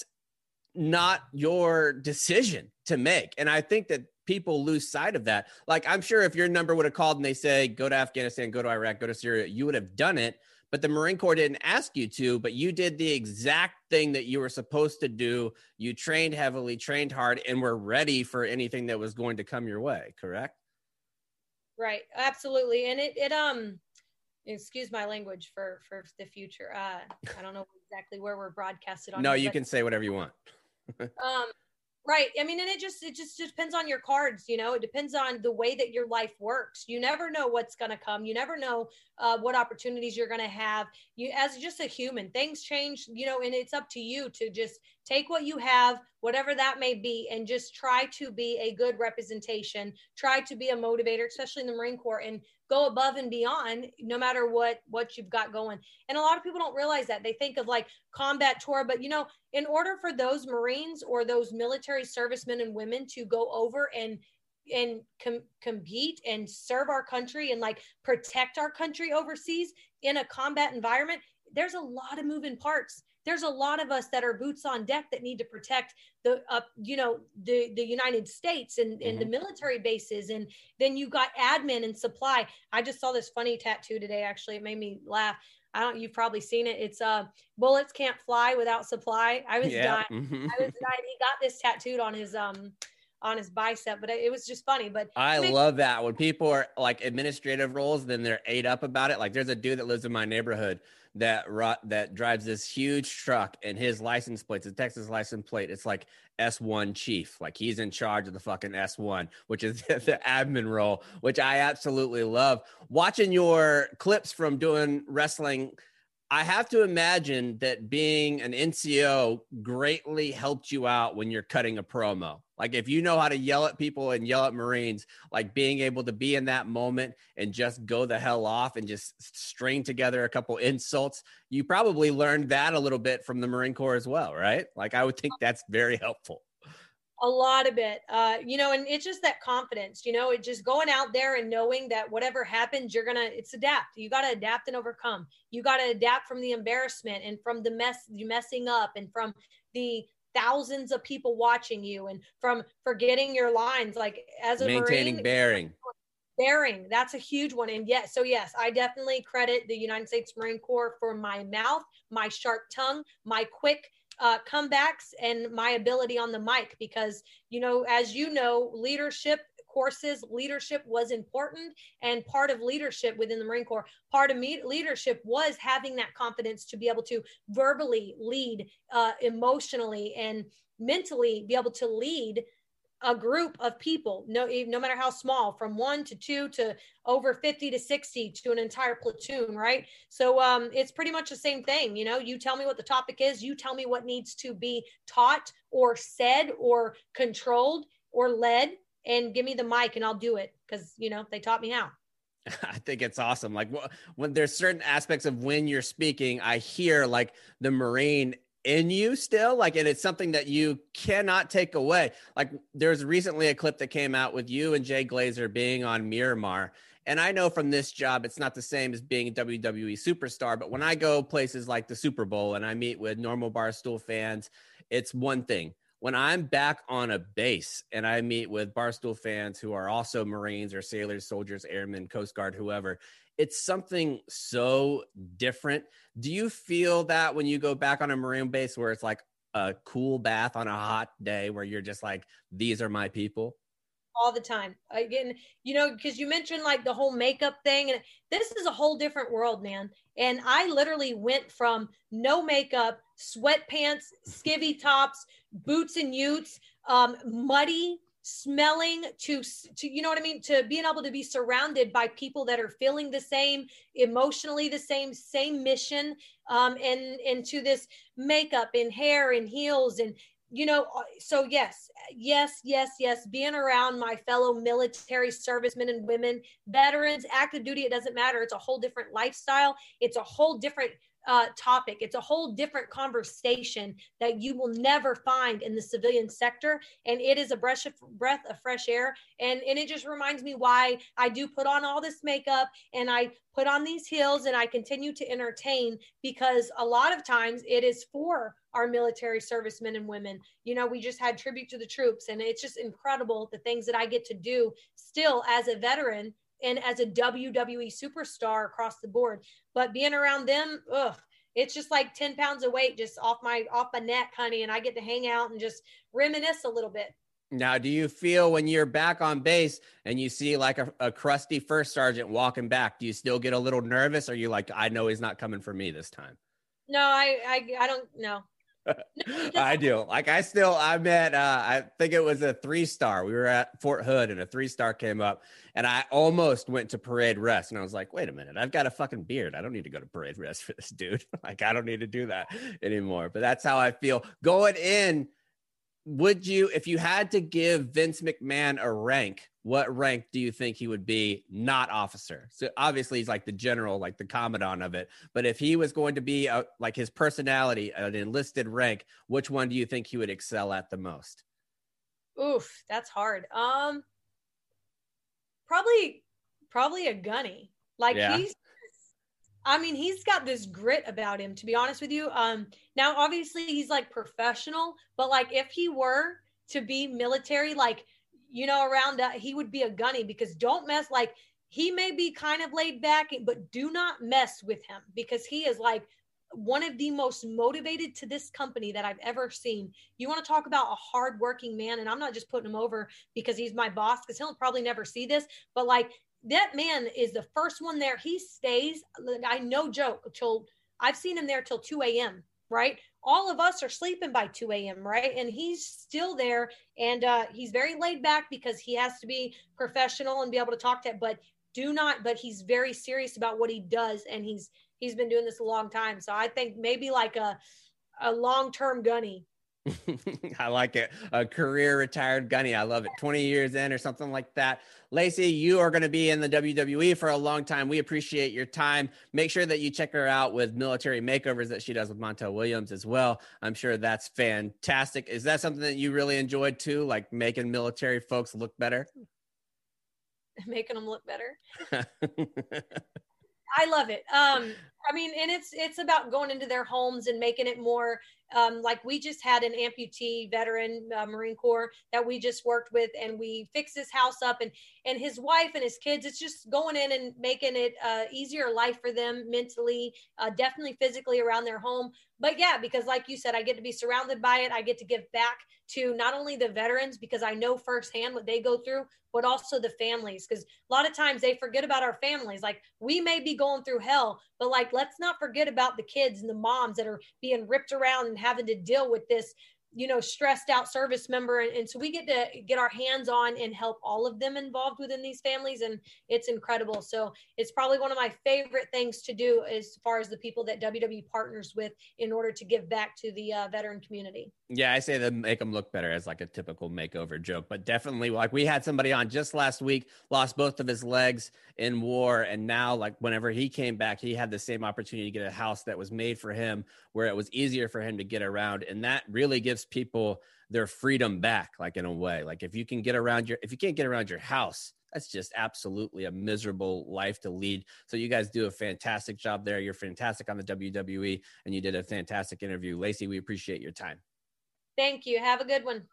not your decision to make. And I think that people lose sight of that. Like, I'm sure if your number would have called and they say, go to Afghanistan, go to Iraq, go to Syria, you would have done it. But the Marine Corps didn't ask you to, but you did the exact thing that you were supposed to do. You trained heavily, trained hard, and were ready for anything that was going to come your way. Correct? Right. Absolutely. And it, it, um, excuse my language for, for the future. Uh, I don't know exactly where we're broadcasted on. No, here, you but, can say whatever you want. um, right. I mean, and it just, it just depends on your cards, you know, it depends on the way that your life works. You never know what's going to come. You never know uh, what opportunities you're going to have. You, as just a human, things change, you know, and it's up to you to just take what you have, whatever that may be, and just try to be a good representation, try to be a motivator, especially in the Marine Corps, and go above and beyond no matter what, what you've got going. And a lot of people don't realize that. They think of like combat tour, but you know, in order for those Marines or those military servicemen and women to go over and and com- compete and serve our country and like protect our country overseas in a combat environment, there's a lot of moving parts. There's a lot of us that are boots on deck that need to protect the, uh, you know, the, the United States and, and mm-hmm. the military bases. And then you got admin and supply. I just saw this funny tattoo today. Actually, it made me laugh. I don't, you've probably seen it. It's uh bullets can't fly without supply. I was yeah. dying. Mm-hmm. I was dying. He got this tattooed on his, um, on his bicep, but it was just funny. But I makes- love that when people are like administrative roles, then they're ate up about it. Like there's a dude that lives in my neighborhood that that drives this huge truck, and his license plate, the Texas license plate, it's like S one chief. Like he's in charge of the fucking S one, which is the admin role, which I absolutely love. Watching your clips from doing wrestling, I have to imagine that being an N C O greatly helped you out when you're cutting a promo. Like if you know how to yell at people and yell at Marines, like being able to be in that moment and just go the hell off and just string together a couple insults, you probably learned that a little bit from the Marine Corps as well, right? Like I would think that's very helpful. A lot of it, uh, you know, and it's just that confidence, you know, it just going out there and knowing that whatever happens, you're going to, it's adapt. You got to adapt and overcome. You got to adapt from the embarrassment and from the mess, you messing up, and from the thousands of people watching you, and from forgetting your lines. Like as a maintaining Marine, bearing. Bearing, that's a huge one. And yes, so yes, I definitely credit the United States Marine Corps for my mouth, my sharp tongue, my quick uh, comebacks, and my ability on the mic, because, you know, as you know, leadership courses, leadership was important, and part of leadership within the Marine Corps, part of me leadership was having that confidence to be able to verbally lead, uh, emotionally and mentally be able to lead a group of people, no, no matter how small, from one to two to over fifty to sixty to an entire platoon, right? So um, it's pretty much the same thing. You know, you tell me what the topic is, you tell me what needs to be taught or said or controlled or led, and give me the mic and I'll do it, because, you know, they taught me how. I think it's awesome. Like when there's certain aspects of when you're speaking, I hear like the Marine in you still, like, and it's something that you cannot take away. Like there's recently a clip that came out with you and Jay Glazer being on Miramar. And I know from this job, it's not the same as being a W W E superstar, but when I go places like the Super Bowl and I meet with normal Barstool fans, it's one thing. When I'm back on a base and I meet with Barstool fans who are also Marines or sailors, soldiers, airmen, Coast Guard, whoever, it's something so different. Do you feel that when you go back on a Marine base where it's like a cool bath on a hot day where you're just like, these are my people? All the time. Again, you know, because you mentioned like the whole makeup thing, and this is a whole different world, man. And I literally went from no makeup, sweatpants, skivvy tops, boots and utes, um, muddy, smelling, to, to, you know what I mean? To being able to be surrounded by people that are feeling the same, emotionally the same, same mission, um, and, and to this makeup and hair and heels and, you know, so yes, yes, yes, yes. Being around my fellow military servicemen and women, veterans, active duty, it doesn't matter. It's a whole different lifestyle. It's a whole different uh, topic. It's a whole different conversation that you will never find in the civilian sector. And it is a breath of, breath of fresh air. And, and it just reminds me why I do put on all this makeup and I put on these heels and I continue to entertain, because a lot of times it is for our military servicemen and women. You know, we just had tribute to the troops, and it's just incredible the things that I get to do still as a veteran and as a W W E superstar across the board. But being around them, ugh, it's just like ten pounds of weight just off my off my neck, honey, and I get to hang out and just reminisce a little bit. Now, do you feel when you're back on base and you see like a, a crusty first sergeant walking back, do you still get a little nervous? Or are you like, I know he's not coming for me this time? No, I I, I don't know. No, I do. Like I still, I met, uh, I think it was a three star. We were at Fort Hood and a three star came up and I almost went to parade rest. And I was like, wait a minute, I've got a fucking beard. I don't need to go to parade rest for this dude. Like, I don't need to do that anymore. But that's how I feel going in. Would you, if you had to give Vince McMahon a rank, what rank do you think he would be? Not officer. So obviously he's like the general, like the commandant of it. But if he was going to be a, like his personality, an enlisted rank, which one do you think he would excel at the most? Oof, that's hard. Um, probably, probably a gunny. Like Yeah. he's, I mean, he's got this grit about him, to be honest with you. Um, now, obviously, he's like professional, but like if he were to be military, like, you know, around that, he would be a gunny, because don't mess, like, he may be kind of laid back, but do not mess with him, because he is like one of the most motivated to this company that I've ever seen. You want to talk about a hardworking man, and I'm not just putting him over because he's my boss, because he'll probably never see this, but like that man is the first one there. He stays, I no joke, till I've seen him there till two a.m., right? All of us are sleeping by two a.m., right? And he's still there, and uh, he's very laid back because he has to be professional and be able to talk to it, but do not, but he's very serious about what he does, and he's he's been doing this a long time. So I think maybe like a a long-term gunny. I like it. A career retired gunny. I love it. twenty years in or something like that. Lacey, you are going to be in the W W E for a long time. We appreciate your time. Make sure that you check her out with military makeovers that she does with Montel Williams as well. I'm sure that's fantastic. Is that something that you really enjoyed too? Like making military folks look better? Making them look better. I love it. Um, I mean, and it's, it's about going into their homes and making it more, um, like we just had an amputee veteran, uh, Marine Corps that we just worked with, and we fixed his house up, and, and his wife and his kids. It's just going in and making it uh easier life for them mentally, uh, definitely physically around their home. But yeah, because like you said, I get to be surrounded by it. I get to give back to not only the veterans, because I know firsthand what they go through, but also the families. Because a lot of times they forget about our families. Like we may be going through hell, but like, let's not forget about the kids and the moms that are being ripped around and having to deal with this, you know, stressed out service member. And, and so we get to get our hands on and help all of them involved within these families. And it's incredible. So it's probably one of my favorite things to do as far as the people that W W E partners with in order to give back to the uh, veteran community. Yeah, I say that make them look better as like a typical makeover joke, but definitely like we had somebody on just last week, lost both of his legs in war. And now like whenever he came back, he had the same opportunity to get a house that was made for him where it was easier for him to get around. And that really gives people their freedom back, like in a way, like if you can get around your, if you can't get around your house, that's just absolutely a miserable life to lead. So you guys do a fantastic job there. You're fantastic on the W W E, and you did a fantastic interview. Lacey, we appreciate your time. Thank you. Have a good one.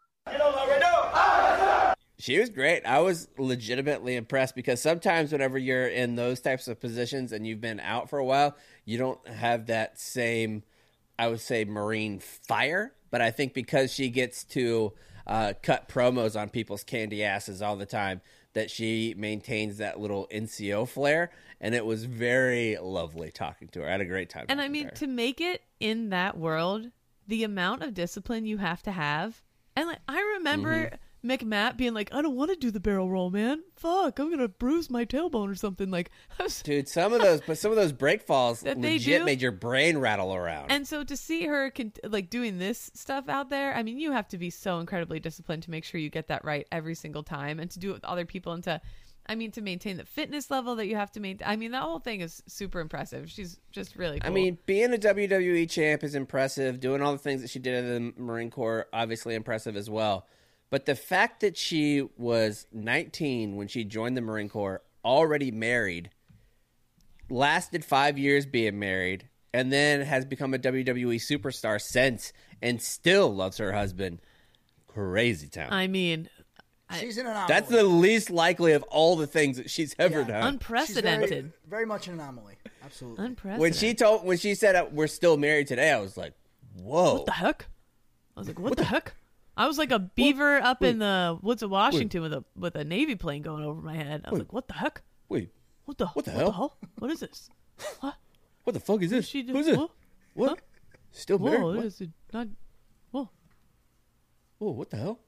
She was great. I was legitimately impressed because sometimes whenever you're in those types of positions and you've been out for a while, you don't have that same, I would say, Marine fire. But I think because she gets to uh, cut promos on people's candy asses all the time, that she maintains that little N C O flair. And it was very lovely talking to her. I had a great time. And I mean, to make it in that world, the amount of discipline you have to have. And like, I remember mm-hmm. McMatt being like, I don't want to do the barrel roll, man. Fuck, I'm going to bruise my tailbone or something. Like, I was... Dude, some of those, but some of those break falls legit made your brain rattle around. And so to see her like doing this stuff out there, I mean, you have to be so incredibly disciplined to make sure you get that right every single time, and to do it with other people, and to, I mean, to maintain the fitness level that you have to maintain. I mean, that whole thing is super impressive. She's just really cool. I mean, being a W W E champ is impressive. Doing all the things that she did in the Marine Corps, obviously impressive as well. But the fact that she was nineteen when she joined the Marine Corps, already married, lasted five years being married, and then has become a W W E superstar since, and still loves her husband. Crazy town. I mean... She's an anomaly. That's the least likely of all the things that she's ever yeah. done. Unprecedented. Very, very much an anomaly. Absolutely. Unprecedented. When she told, when she said uh, we're still married today, I was like, "Whoa, what the heck?" I was like, "What, what the, the heck?" I was like a beaver what? up Wait. in the woods of Washington wait. with a with a Navy plane going over my head. I was wait. like, "What the heck? Wait, what the what the what hell? The hell? What is this? What? What the fuck is this? She Who's this? What? What? Huh? Still married? Whoa, What? Is it not? Whoa, whoa, what the hell?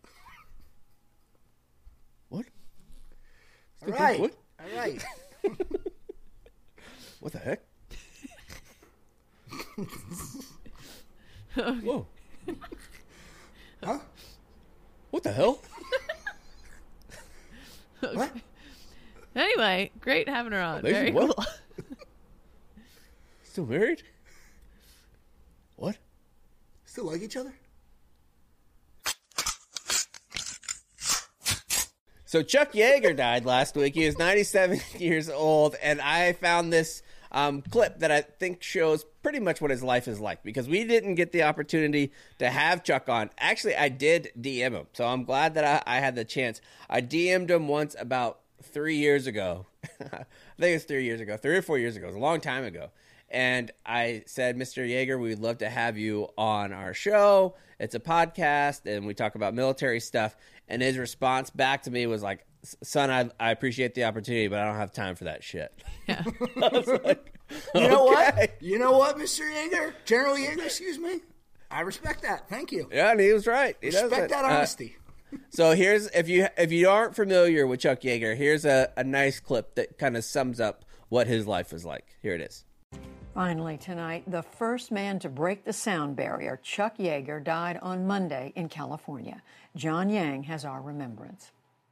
What? All right. What? All right. What the heck? Okay. Whoa. Huh? What the hell? Okay. What? Anyway, great having her on. Amazing. Very What? cool. Still married? What? Still like each other? So Chuck Yeager died last week. He was ninety-seven years old, and I found this um, clip that I think shows pretty much what his life is like, because we didn't get the opportunity to have Chuck on. Actually, I did D M him, so I'm glad that I, I had the chance. I D M'd him once about three years ago. I think it was three years ago, three or four years ago. It was a long time ago. And I said, Mister Yeager, we'd love to have you on our show. It's a podcast, and we talk about military stuff. And his response back to me was like, son, I, I appreciate the opportunity, but I don't have time for that shit. Yeah. I was like, You know okay. what? You know what, Mister Yeager? General Yeager, excuse me? I respect that. Thank you. Yeah, and he was right. He Respect does that it. Uh, honesty. So here's if you if you aren't familiar with Chuck Yeager, here's a, a nice clip that kind of sums up what his life was like. Here it is. Finally tonight, the first man to break the sound barrier, Chuck Yeager, died on Monday in California. John Yang has our remembrance.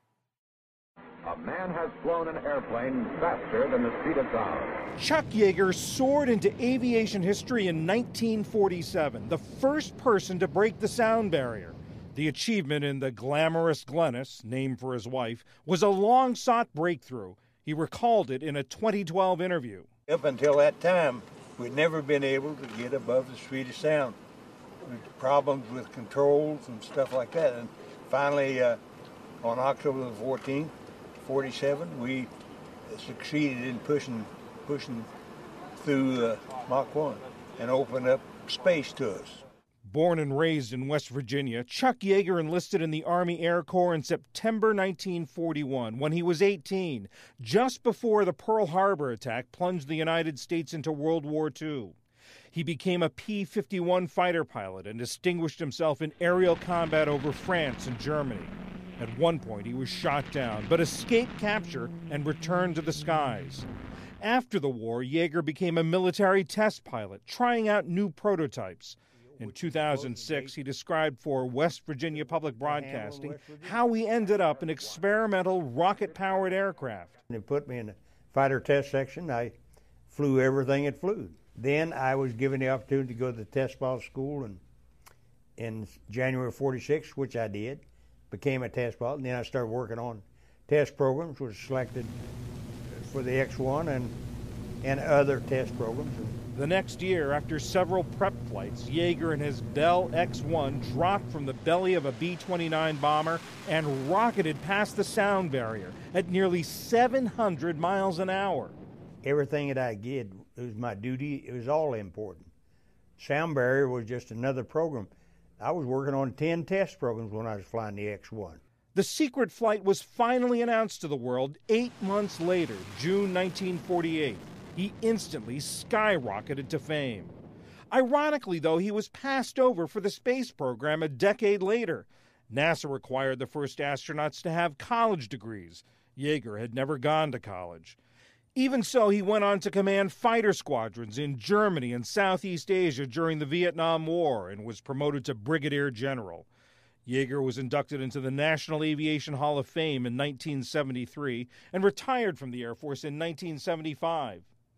A man has flown an airplane faster than the speed of sound. Chuck Yeager soared into aviation history in nineteen forty-seven, the first person to break the sound barrier. The achievement in the glamorous Glennis, named for his wife, was a long-sought breakthrough. He recalled it in a twenty twelve interview. Up until that time, we'd never been able to get above the speed of sound. There were problems with controls and stuff like that. And finally, uh, on October the fourteenth, forty-seven, we succeeded in pushing pushing through uh, Mach one and opened up space to us. Born and raised in West Virginia, Chuck Yeager enlisted in the Army Air Corps in September nineteen forty-one when he was eighteen, just before the Pearl Harbor attack plunged the United States into World War Two. He became a P fifty-one fighter pilot and distinguished himself in aerial combat over France and Germany. At one point, he was shot down, but escaped capture and returned to the skies. After the war, Yeager became a military test pilot, trying out new prototypes. In two thousand six, he described for West Virginia Public Broadcasting how he ended up an experimental rocket-powered aircraft. They put me in the fighter test section. I flew everything it flew. Then I was given the opportunity to go to the test pilot school in, in January of forty-six, which I did. Became a test pilot, and then I started working on test programs, was selected for the X one and, and other test programs. The next year, after several prep flights, Yeager and his Bell X one dropped from the belly of a B twenty-nine bomber and rocketed past the sound barrier at nearly seven hundred miles an hour. Everything that I did, it was my duty, it was all important. Sound barrier was just another program. I was working on ten test programs when I was flying the X one. The secret flight was finally announced to the world eight months later, June nineteen forty-eight. He instantly skyrocketed to fame. Ironically, though, he was passed over for the space program a decade later. NASA required the first astronauts to have college degrees. Yeager had never gone to college. Even so, he went on to command fighter squadrons in Germany and Southeast Asia during the Vietnam War and was promoted to brigadier general. Yeager was inducted into the National Aviation Hall of Fame in nineteen seventy-three and retired from the Air Force in nineteen seventy-five.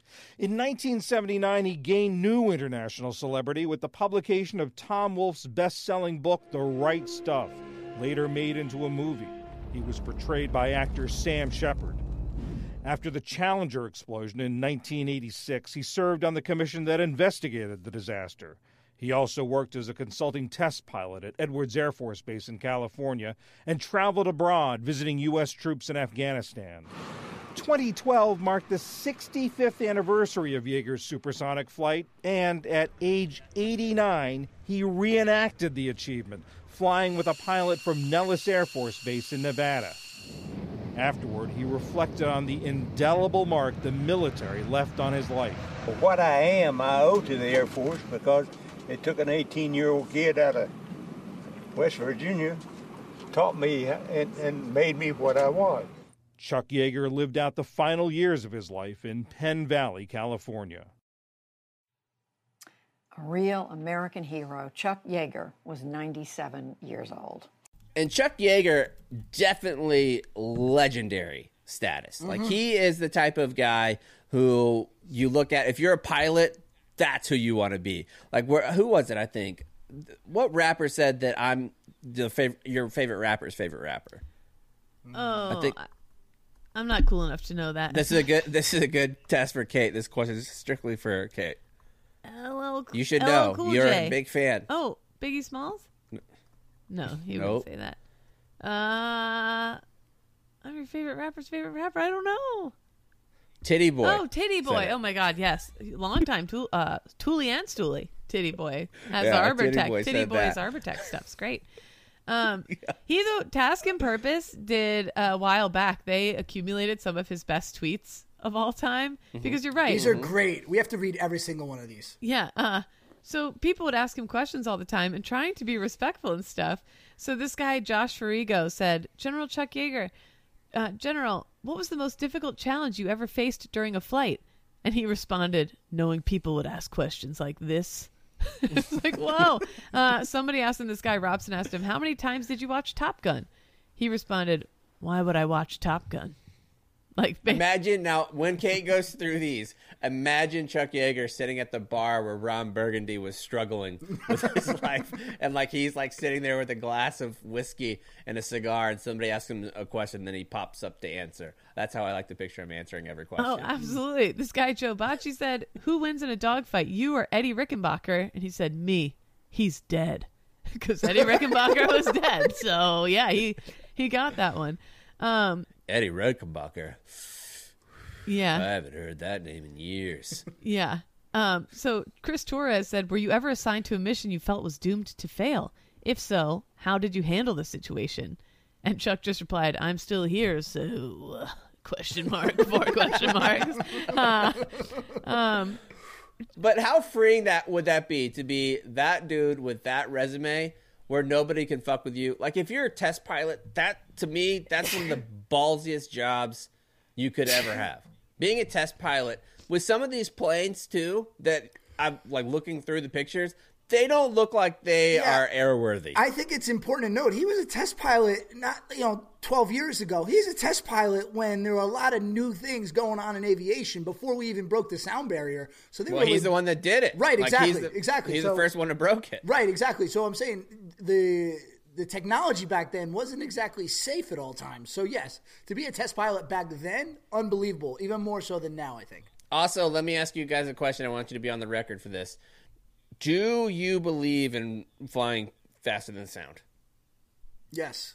In nineteen seventy-nine, he gained new international celebrity with the publication of Tom Wolfe's best-selling book, The Right Stuff, later made into a movie. He was portrayed by actor Sam Shepard. After the Challenger explosion in nineteen eighty-six, he served on the commission that investigated the disaster. He also worked as a consulting test pilot at Edwards Air Force Base in California and traveled abroad visiting U S troops in Afghanistan. twenty twelve marked the sixty-fifth anniversary of Yeager's supersonic flight, and at age eighty-nine, he reenacted the achievement, flying with a pilot from Nellis Air Force Base in Nevada. Afterward, he reflected on the indelible mark the military left on his life. What I am, I owe to the Air Force because it took an eighteen-year-old kid out of West Virginia, taught me and, and made me what I was. Chuck Yeager lived out the final years of his life in Penn Valley, California. A real American hero, Chuck Yeager was ninety-seven years old. And Chuck Yeager, definitely legendary status. Mm-hmm. Like, he is the type of guy who you look at, if you're a pilot, that's who you want to be. Like, where, who was it, I think? What rapper said that I'm the fav- your favorite rapper's favorite rapper? Oh, I think, I'm not cool enough to know that. This is a good This is a good test for Kate. This question is strictly for Kate. L L, you should L L know. Cool You're J. a big fan. Oh, Biggie Smalls? No, he Nope. wouldn't say that. Uh, I'm your favorite rapper's favorite rapper. I don't know. Titty Boy. Oh, Titty Boy. Oh, my God, yes. Long time. Tool, uh, Toolie and Stoolie. Titty Boy. As Yeah, Arbor Titty Tech. Boy Titty said Boy's that. Arbor Tech stuff's great. Um, yeah. He, though, Task and Purpose did a while back. They accumulated some of his best tweets of all time. Mm-hmm. Because you're right. These are great. We have to read every single one of these. Yeah. Uh, so people would ask him questions all the time and trying to be respectful and stuff. So this guy, Josh Farigo, said, General Chuck Yeager, uh, General, what was the most difficult challenge you ever faced during a flight? And he responded, knowing people would ask questions like this. It's like, whoa. Uh, somebody asked him, this guy, Robson, asked him, how many times did you watch Top Gun? He responded, why would I watch Top Gun? Like, imagine now when Kate goes through these, imagine Chuck Yeager sitting at the bar where Ron Burgundy was struggling with his life. And like he's like sitting there with a glass of whiskey and a cigar, and somebody asks him a question, then he pops up to answer. That's how I like to picture him answering every question. Oh, absolutely. This guy, Joe Bocci, said, who wins in a dogfight, you or Eddie Rickenbacker? And he said, me. He's dead. Because Eddie Rickenbacker was dead. So, yeah, he, he got that one. Um, Eddie Rickenbacker. Yeah. I haven't heard that name in years. Yeah. Um, so Chris Torres said, were you ever assigned to a mission you felt was doomed to fail? If so, how did you handle the situation? And Chuck just replied, I'm still here, so uh, question mark, four question marks. Uh, um, but how freeing that would that be to be that dude with that resume where nobody can fuck with you? Like, if you're a test pilot, that, to me, that's one of the ballsiest jobs you could ever have. Being a test pilot, with some of these planes, too, that I'm, like, looking through the pictures, they don't look like they Yeah. are airworthy. I think it's important to note he was a test pilot not you know twelve years ago. He's a test pilot when there were a lot of new things going on in aviation before we even broke the sound barrier. So they well, were he's like, the one that did it. Right, Like, exactly, he's the, exactly. He's So- the first one that broke it. Right, exactly. So I'm saying the the technology back then wasn't exactly safe at all times. So yes, to be a test pilot back then, unbelievable. Even more so than now, I think. Also, let me ask you guys a question. I want you to be on the record for this. Do you believe in flying faster than sound? Yes.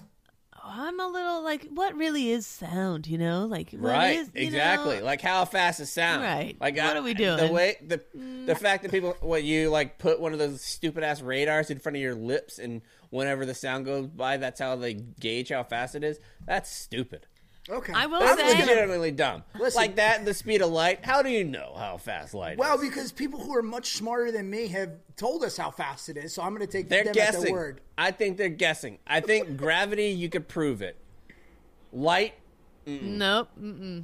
I'm a little like, what really is sound, you know? Like, what Right, is, you exactly. know? Like, how fast is sound? Right. Like, What uh, are we doing? The way the the fact that people, what you like, put one of those stupid ass radars in front of your lips, and whenever the sound goes by, that's how they gauge how fast it is. That's stupid. Okay. I will That's say, legitimately dumb. Listen. Like that, and the speed of light. How do you know how fast light Well, is? because people who are much smarter than me have told us how fast it is, so I'm going to take They're them at guessing. their word. I think they're guessing. I think gravity, you could prove it. Light, nope. Mm-mm.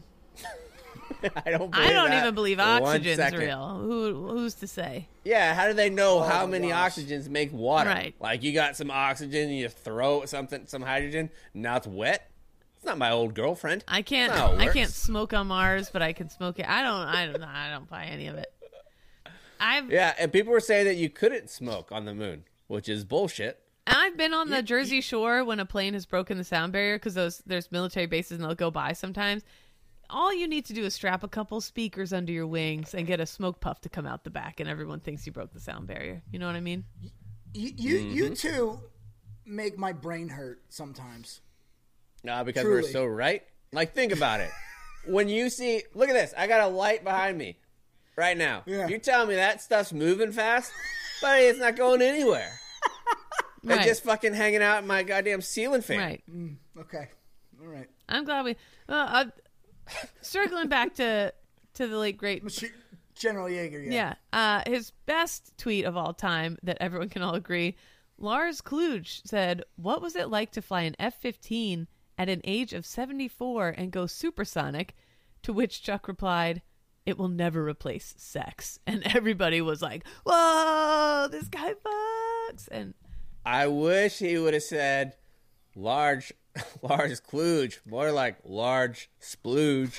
I don't. Believe I don't that even believe for one oxygen's second. real. Who Who's to say? Yeah, how do they know how my many gosh. oxygens make water? Right. Like, you got some oxygen, and you throw something, some hydrogen, now it's wet. It's not my old girlfriend. I can't. That's not how it I works. can't smoke on Mars, but I can smoke it. I don't. I don't. I don't buy any of it. I've Yeah, and people were saying that you couldn't smoke on the moon, which is bullshit. I've been on the Jersey Shore when a plane has broken the sound barrier because those there's military bases and they'll go by sometimes. All you need to do is strap a couple speakers under your wings and get a smoke puff to come out the back, and everyone thinks you broke the sound barrier. You know what I mean? You, you, Mm-hmm. you two make my brain hurt sometimes. No, because Truly. we're so right. Like, think about it. When you see, look at this. I got a light behind me right now. Yeah. You're telling me that stuff's moving fast, but it's not going anywhere. Right. It's just fucking hanging out in my goddamn ceiling fan. Right. Okay. All right. I'm glad we. Uh, uh, circling back to to the late great. Monsieur General Yeager, yeah. Yeah. Uh, his best tweet of all time that everyone can all agree. Lars Kluge said, "What was it like to fly an F fifteen at an age of seventy-four and go supersonic?" To which Chuck replied, "It will never replace sex." And everybody was like, "Whoa, this guy fucks!" And I wish he would have said large, large klooge, more like large splooge.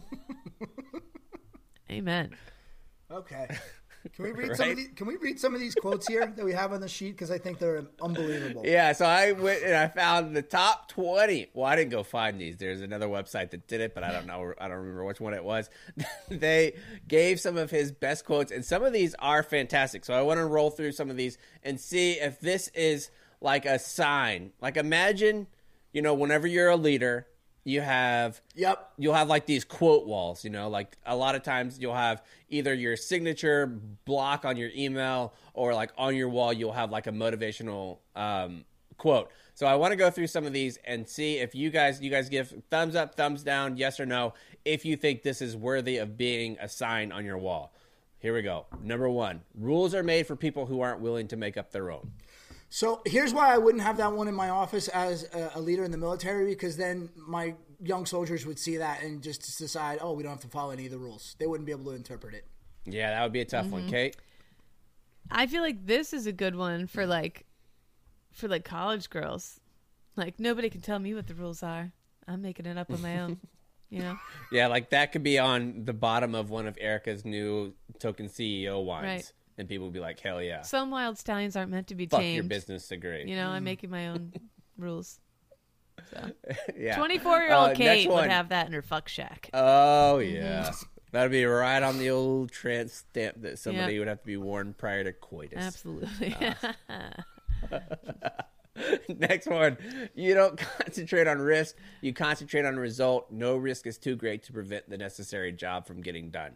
amen. Okay. Can we read some Right? of these, can we read some of these quotes here that we have on the sheet because I think they're unbelievable. Yeah, so I went and I found the top twenty. Well, I didn't go find these. There's another website that did it, but I don't know. I don't remember which one it was. They gave some of his best quotes, and some of these are fantastic. So I want to roll through some of these and see if this is like a sign. Like, imagine, you know, whenever you're a leader, you have Yep. you'll have like these quote walls, you know, like a lot of times you'll have either your signature block on your email or like on your wall you'll have like a motivational um, quote. So I want to go through some of these and see if you guys you guys give thumbs up, thumbs down, yes or no, if you think this is worthy of being a sign on your wall. Here we go. Number one, rules are made for people who aren't willing to make up their own. So here's why I wouldn't have that one in my office as a, a leader in the military, because then my young soldiers would see that and just decide, oh, we don't have to follow any of the rules. They wouldn't be able to interpret it. Yeah, that would be a tough mm-hmm. one, Kate. I feel like this is a good one for like for like college girls. Like nobody can tell me what the rules are. I'm making it up on my own. You know? Yeah, like that could be on the bottom of one of Erica's new token C E O wines. Right. And people would be like, hell yeah. Some wild stallions aren't meant to be Fuck tamed. your business degree. You know, I'm making my own rules. So. Yeah. twenty-four-year-old uh, Kate would have that in her fuck shack. Oh, yeah. Mm-hmm. That'd be right on the old trans stamp that somebody yep. would have to be worn prior to coitus. Absolutely. Uh. Next one. You don't concentrate on risk. You concentrate on result. No risk is too great to prevent the necessary job from getting done.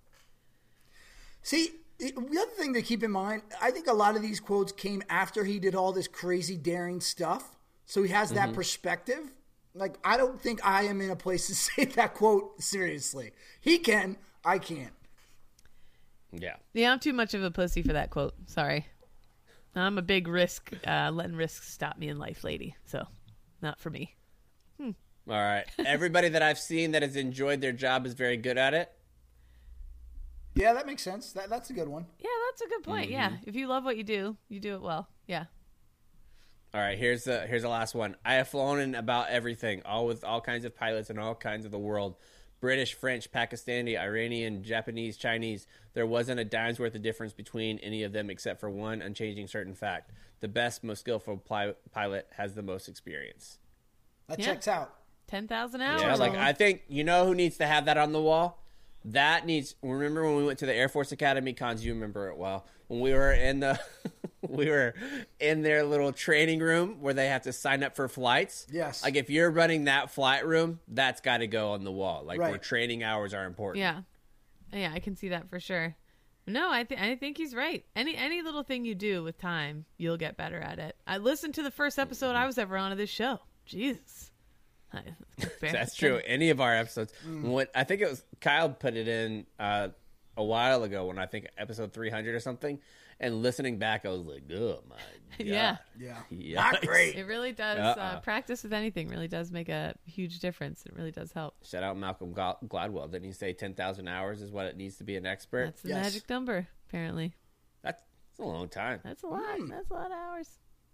See, the other thing to keep in mind, I think a lot of these quotes came after he did all this crazy, daring stuff. So he has that mm-hmm. perspective. Like, I don't think I am in a place to say that quote seriously. He can. I can't. Yeah. Yeah, I'm too much of a pussy for that quote. Sorry. I'm a big risk, uh, letting risk stop me in life lady. So, not for me. Hmm. All right. Everybody that I've seen that has enjoyed their job is very good at it. Yeah, that makes sense. That That's a good one. Yeah, that's a good point. Mm-hmm. Yeah. If you love what you do, you do it well. Yeah. All right. Here's the, here's the last one. I have flown in about everything, all with all kinds of pilots in all kinds of the world. British, French, Pakistani, Iranian, Japanese, Chinese. There wasn't a dime's worth of difference between any of them except for one unchanging certain fact. The best, most skillful pli- pilot has the most experience. That yeah. checks out. ten thousand hours. Yeah, like I think, you know who needs to have that on the wall? That needs, remember when we went to the Air Force Academy, Cons, you remember it well. When we were in the, we were in their little training room where they have to sign up for flights. Yes. Like if you're running that flight room, that's got to go on the wall. Like right. where training hours are important. Yeah. Yeah, I can see that for sure. No, I think I think he's right. Any any little thing you do with time, you'll get better at it. I listened to the first episode I was ever on of this show. Jesus. That's true. Any of our episodes. Mm. What I think it was Kyle put it in uh, a while ago when I think episode three hundred or something. And listening back, I was like, oh my God. Yeah. Yeah. Yikes. Not great. It really does. Uh, practice with anything really does make a huge difference. It really does help. Shout out Malcolm Gladwell. Didn't he say ten thousand hours is what it needs to be an expert? That's the yes. magic number, apparently. That's, that's a long time. That's a lot. Mm. That's a lot of hours.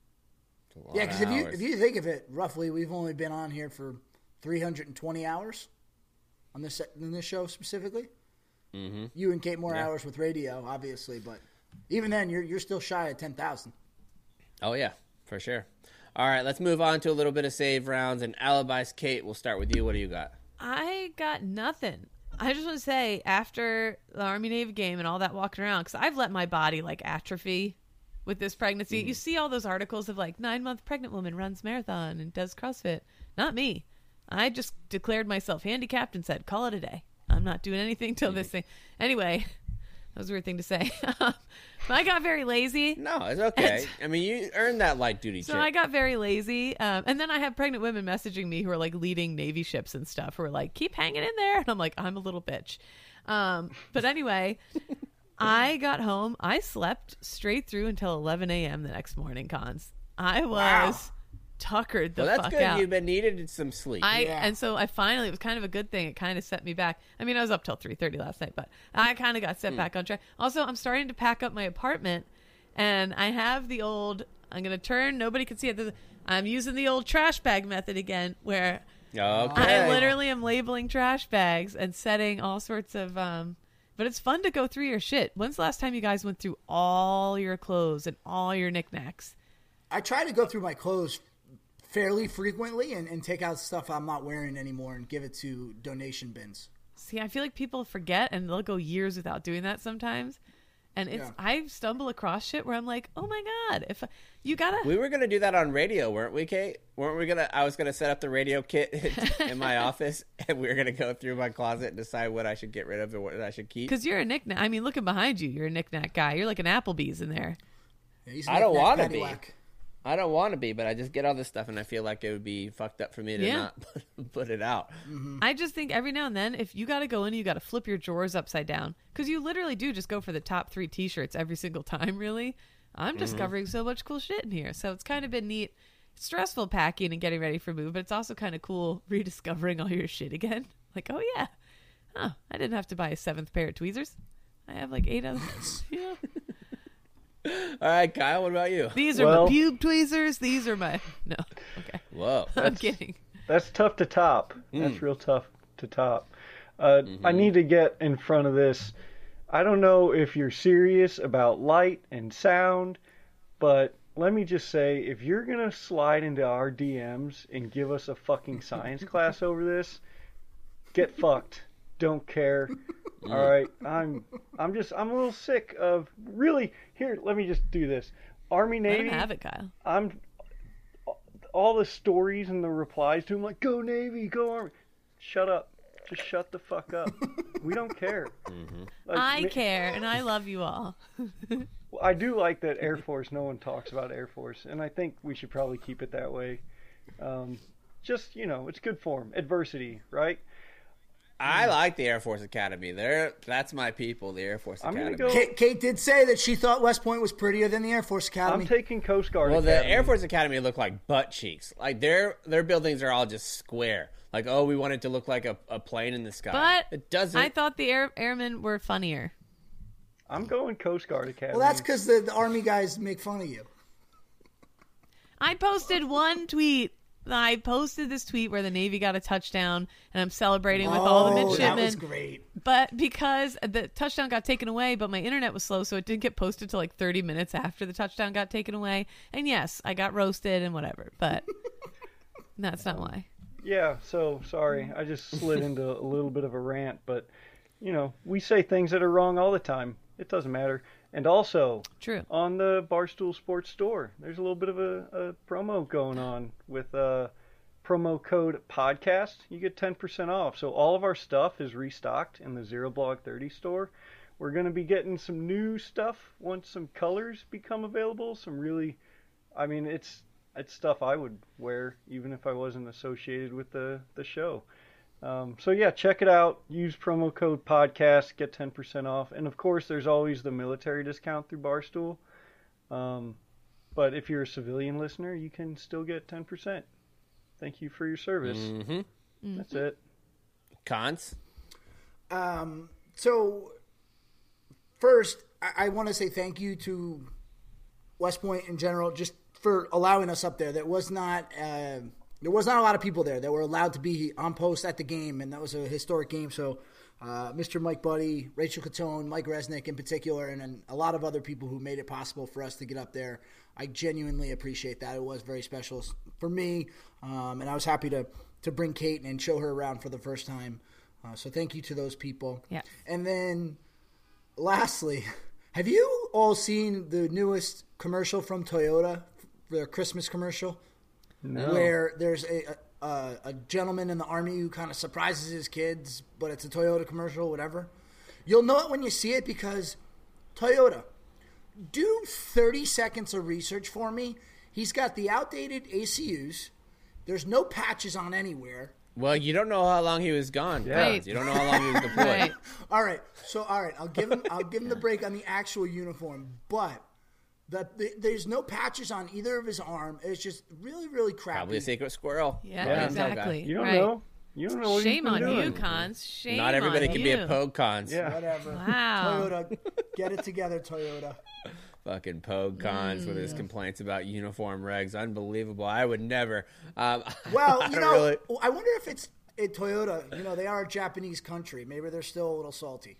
Yeah, because if you, if you think of it, roughly, we've only been on here for three hundred twenty hours on this in this show specifically. Mm-hmm. You and Kate more yeah. hours with radio, obviously, but even then, you're you're still shy of ten thousand. Oh, yeah, for sure. All right, let's move on to a little bit of save rounds and alibis. Kate, we'll start with you. What do you got? I got nothing. I just want to say, after the Army-Navy game and all that walking around, because I've let my body, like, atrophy with this pregnancy. Mm. You see all those articles of, like, nine-month pregnant woman runs marathon and does CrossFit. Not me. I just declared myself handicapped and said, call it a day. I'm not doing anything till mm. this thing. Anyway, that was a weird thing to say. But I got very lazy. No, it's okay. I mean, you earned that light duty So chip. I got very lazy. Um, and then I have pregnant women messaging me who are like leading Navy ships and stuff who are like, keep hanging in there. And I'm like, I'm a little bitch. Um, but anyway, I got home. I slept straight through until eleven a.m. the next morning, Cons. I was wow. tuckered the well, that's fuck good. out. You've been needed some sleep. I yeah. And so I finally, it was kind of a good thing. It kind of set me back. I mean, I was up till three thirty last night, but I kind of got set mm. back on track. Also, I'm starting to pack up my apartment, and I have the old, I'm going to turn, nobody can see it. I'm using the old trash bag method again, where okay. I literally am labeling trash bags and setting all sorts of, um, but it's fun to go through your shit. When's the last time you guys went through all your clothes and all your knickknacks? I try to go through my clothes fairly frequently and, and take out stuff I'm not wearing anymore and give it to donation bins. See, I feel like people forget and they'll go years without doing that sometimes. And it's Yeah. I stumble across shit where I'm like, oh my god, if you gotta. We were gonna do that on radio, weren't we, Kate? Weren't we gonna? I was gonna set up the radio kit in my office, and we were gonna go through my closet and decide what I should get rid of and what I should keep. Because you're a knickknack. I mean, looking behind you, you're a knickknack guy. You're like an Applebee's in there. Yeah, he's I don't knick-knack, want to be. paddywhack. I don't want to be, but I just get all this stuff, and I feel like it would be fucked up for me to Yeah. not put, put it out. I just think every now and then, if you got to go in, you got to flip your drawers upside down. Because you literally do just go for the top three T-shirts every single time, really. I'm discovering so much cool shit in here. So it's kind of been neat. It's stressful packing and getting ready for move, but it's also kind of cool rediscovering all your shit again. Like, oh yeah, huh, I didn't have to buy a seventh pair of tweezers. I have like eight others. Yeah. All right, Kyle, what about you? These are Well- my pube tweezers. These are my... No. Okay. Whoa. I'm kidding. That's tough to top. That's Mm. real tough to top. Uh, Mm-hmm. I need to get in front of this. I don't know if you're serious about light and sound, but let me just say, if you're going to slide into our D Ms and give us a fucking science class over this, get fucked. Don't care. All right. I'm I'm just I'm a little sick of really here, let me just do this. Army Let Navy. him have it, Kyle. I'm all the stories and the replies to him like, go Navy, go Army. Shut up. Just shut the fuck up. We don't care. Like, I ma- care, and I love you all. I do like that Air Force. No one talks about Air Force, and I think we should probably keep it that way. Um, just, you know, it's good form. Adversity, right? I like the Air Force Academy. There, that's my people, the Air Force I'm Academy. gonna go. Kate, Kate did say that she thought West Point was prettier than the Air Force Academy. I'm taking Coast Guard. Well, the Academy. Air Force Academy look like butt cheeks. Like their their buildings are all just square. Like, oh, we want it to look like a, a plane in the sky. But it doesn't. I thought the air, airmen were funnier. I'm going Coast Guard Academy. well, that's because the, the Army guys make fun of you. I posted one tweet. I posted this tweet where the Navy got a touchdown, and I'm celebrating with all the Oh, midshipmen. that was great. But because the touchdown got taken away, but my internet was slow, so it didn't get posted till like thirty minutes after the touchdown got taken away. And yes, I got roasted and whatever, but that's not why. Yeah, so sorry. I just slid into a little bit of a rant, but you know, we say things that are wrong all the time. It doesn't matter. And also, True. on the Barstool Sports store, there's a little bit of a, a promo going on with uh, promo code podcast. You get ten percent off. So all of our stuff is restocked in the Zero Blog thirty store. We're going to be getting some new stuff once some colors become available. Some really, I mean, it's it's stuff I would wear even if I wasn't associated with the, the show. Um, so yeah, check it out. Use promo code podcast, get ten percent off. And of course, there's always the military discount through Barstool. Um, but if you're a civilian listener, you can still get ten percent. Thank you for your service. Mm-hmm. That's it. Cons? Um, so, first, I, I want to say thank you to West Point in general, just for allowing us up there. That was not uh, there was not a lot of people there that were allowed to be on post at the game, and that was a historic game. So, uh, Mister Mike Buddy, Rachel Catone, Mike Resnick in particular, and, and a lot of other people who made it possible for us to get up there. I genuinely appreciate that. It was very special for me, um, and I was happy to to bring Kate and show her around for the first time. Uh, so thank you to those people. Yeah. And then, lastly, have you all seen the newest commercial from Toyota, their Christmas commercial? No. Where there's a, a a gentleman in the Army who kind of surprises his kids, but it's a Toyota commercial, whatever. You'll know it when you see it because Toyota, do thirty seconds of research for me. He's got the outdated A C Us. There's no patches on anywhere. Well, you don't know how long he was gone. Yeah. Cons. You don't know how long he was deployed. Right. All right, so all right, I'll give him I'll give him the break on the actual uniform, but the, the there's no patches on either of his arm. It's just really really crappy. Probably a secret squirrel. Yeah, Yeah. exactly. You don't right. know. You don't know what Shame you've on been you, doing. Cons. Shame Not everybody on can you. be a Pogue Cons. Yeah. Whatever. Wow. Toyota, get it together, Toyota. Fucking Pogue Cons with Mm. his complaints about uniform regs. Unbelievable. I would never. Um, Well, I you don't know, really- I wonder if it's it, Toyota. You know, they are a Japanese country. Maybe they're still a little salty.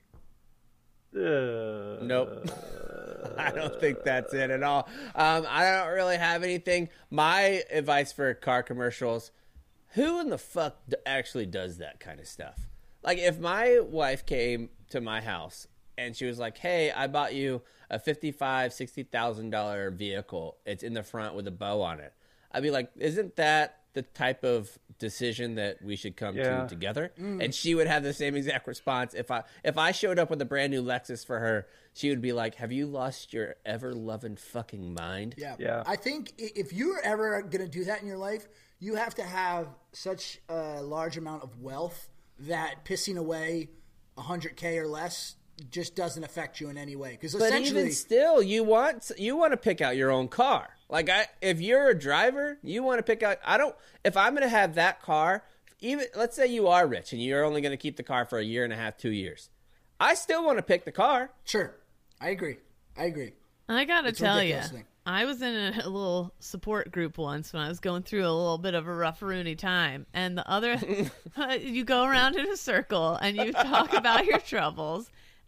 Uh, Nope. I don't think that's it at all. Um, I don't really have anything. My advice for car commercials, who in the fuck d- actually does that kind of stuff? Like, if my wife came to my house and she was like, hey, I bought you a fifty-five thousand dollars, sixty thousand dollars vehicle. It's in the front with a bow on it. I'd be like, isn't that the type of decision that we should come Yeah. to together? Mm. And she would have the same exact response. If I if I showed up with a brand new Lexus for her, she would be like, have you lost your ever-loving fucking mind? Yeah. Yeah. I think i- if you're ever going to do that in your life, you have to have such a large amount of wealth that pissing away one hundred K or less just doesn't affect you in any way. Because But essentially, even still, you want you want to pick out your own car. Like, I, if you're a driver, you want to pick out. I don't. If I'm going to have that car, even let's say you are rich and you're only going to keep the car for a year and a half, two years, I still want to pick the car. sure, I agree. I agree. I gotta It's a tell you, ridiculous thing. I was in a, a little support group once when I was going through a little bit of a rough-rooney time, and the other, you go around in a circle and you talk about your troubles,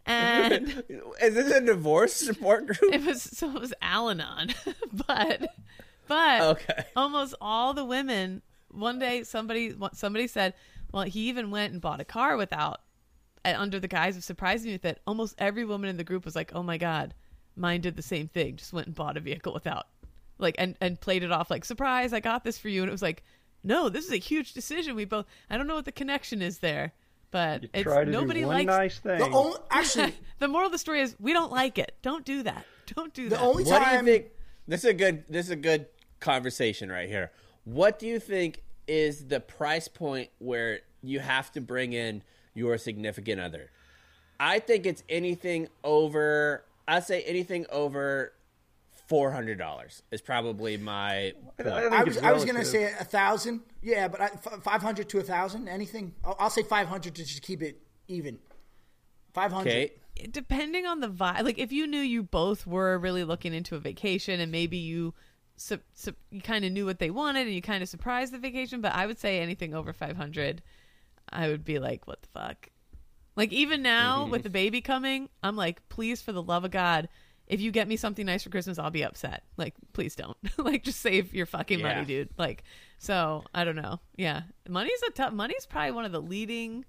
and Is this a divorce support group? it was so it was Al-Anon, but but Okay. almost all the women. One day, somebody somebody said, "Well, he even went and bought a car without, uh, under the guise of surprising me with it." Almost every woman in the group was like, "Oh my god, mine did the same thing. Just went and bought a vehicle without, like, and and played it off like surprise. I got this for you." And it was like, "No, this is a huge decision. We both. I don't know what the connection is there." But You it's try to nobody do one likes. nice thing. The only, actually, The moral of the story is we don't like it. Don't do that. Don't do the that. only What do you time think? This is a good. This is a good conversation right here. What do you think is the price point where you have to bring in your significant other? I think it's anything over. I'd say anything over four hundred dollars is probably my point. I think I was it's I was going to relative. say a thousand. Yeah, but I, f- five hundred to a thousand. Anything? I'll, I'll say five hundred to just keep it even. Five hundred. Okay. Depending on the vibe, like if you knew you both were really looking into a vacation and maybe you su- su- you kind of knew what they wanted and you kind of surprised the vacation, but I would say anything over five hundred, I would be like, what the fuck? Like even now with the baby coming, I'm like, please, for the love of God, if you get me something nice for Christmas, I'll be upset. Like, please don't. Like, just save your fucking Yeah. money, dude. Like, so I don't know. Yeah, money's a tough. Money's probably one of the leading.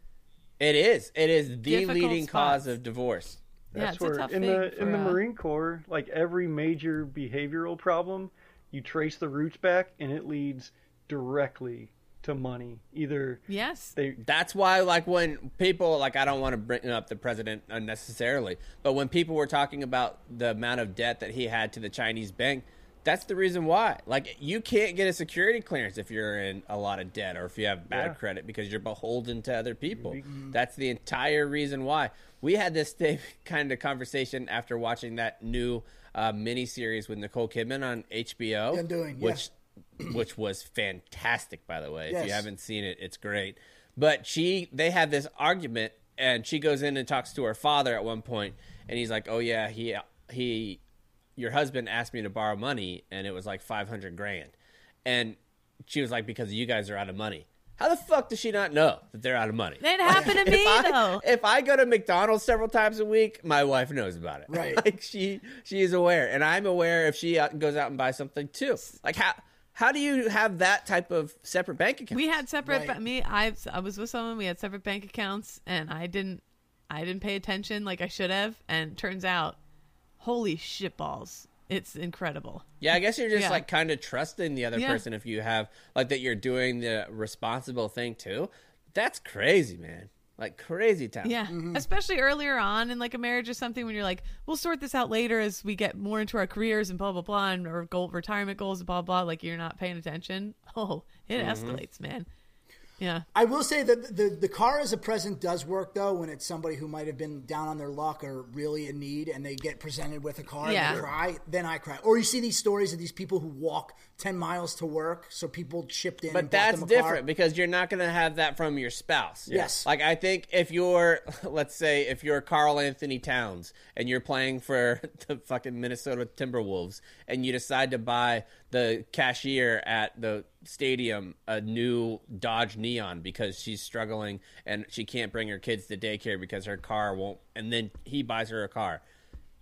It is. It is the Difficult leading cause spots. of divorce. Yeah, That's it's a where tough in thing the for, in the uh, Marine Corps, like every major behavioral problem, you trace the roots back, and it leads directly to money. Either Yes. they That's why, like, when people, like, I don't want to bring up the president unnecessarily, but when people were talking about the amount of debt that he had to the Chinese bank, that's the reason why. Like, you can't get a security clearance if you're in a lot of debt or if you have bad Yeah. credit because you're beholden to other people. That's the entire reason why. We had this same kind of conversation after watching that new uh, miniseries with Nicole Kidman on H B O, Yeah, I'm doing, yeah. which which was fantastic, by the way. If Yes. you haven't seen it, it's great. But she, they had this argument, and she goes in and talks to her father at one point, and he's like, "Oh yeah, he he, your husband asked me to borrow money, and it was like five hundred grand," and she was like, "Because you guys are out of money." How the fuck does she not know that they're out of money? It happened to me If I, though. if I go to McDonald's several times a week, my wife knows about it. Right. Like she she is aware, and I'm aware if she out- goes out and buys something too. Like how how do you have that type of separate bank account? We had separate. Right. ba- Me, I I was with someone. We had separate bank accounts, and I didn't. I didn't pay attention like I should have. And turns out, holy shitballs, it's incredible. Yeah, I guess you're just Yeah. like kind of trusting the other Yeah. person if you have like that you're doing the responsible thing too. That's crazy, man. Like crazy town. Yeah, especially earlier on in like a marriage or something when you're like, we'll sort this out later as we get more into our careers and blah blah blah and our goal retirement goals and blah blah. Like you're not paying attention. Oh, it escalates, man. Yeah. I will say that the, the car as a present does work, though, when it's somebody who might have been down on their luck or really in need and they get presented with a car Yeah. and they cry, then I cry. Or you see these stories of these people who walk ten miles to work, so people chipped in and But bought that's them a different car. because you're not going to have that from your spouse. Yes. Like I think if you're, let's say, if you're Carl Anthony Towns and you're playing for the fucking Minnesota Timberwolves and you decide to buy the cashier at the stadium a new Dodge Neon because she's struggling and she can't bring her kids to daycare because her car won't, and then he buys her a car.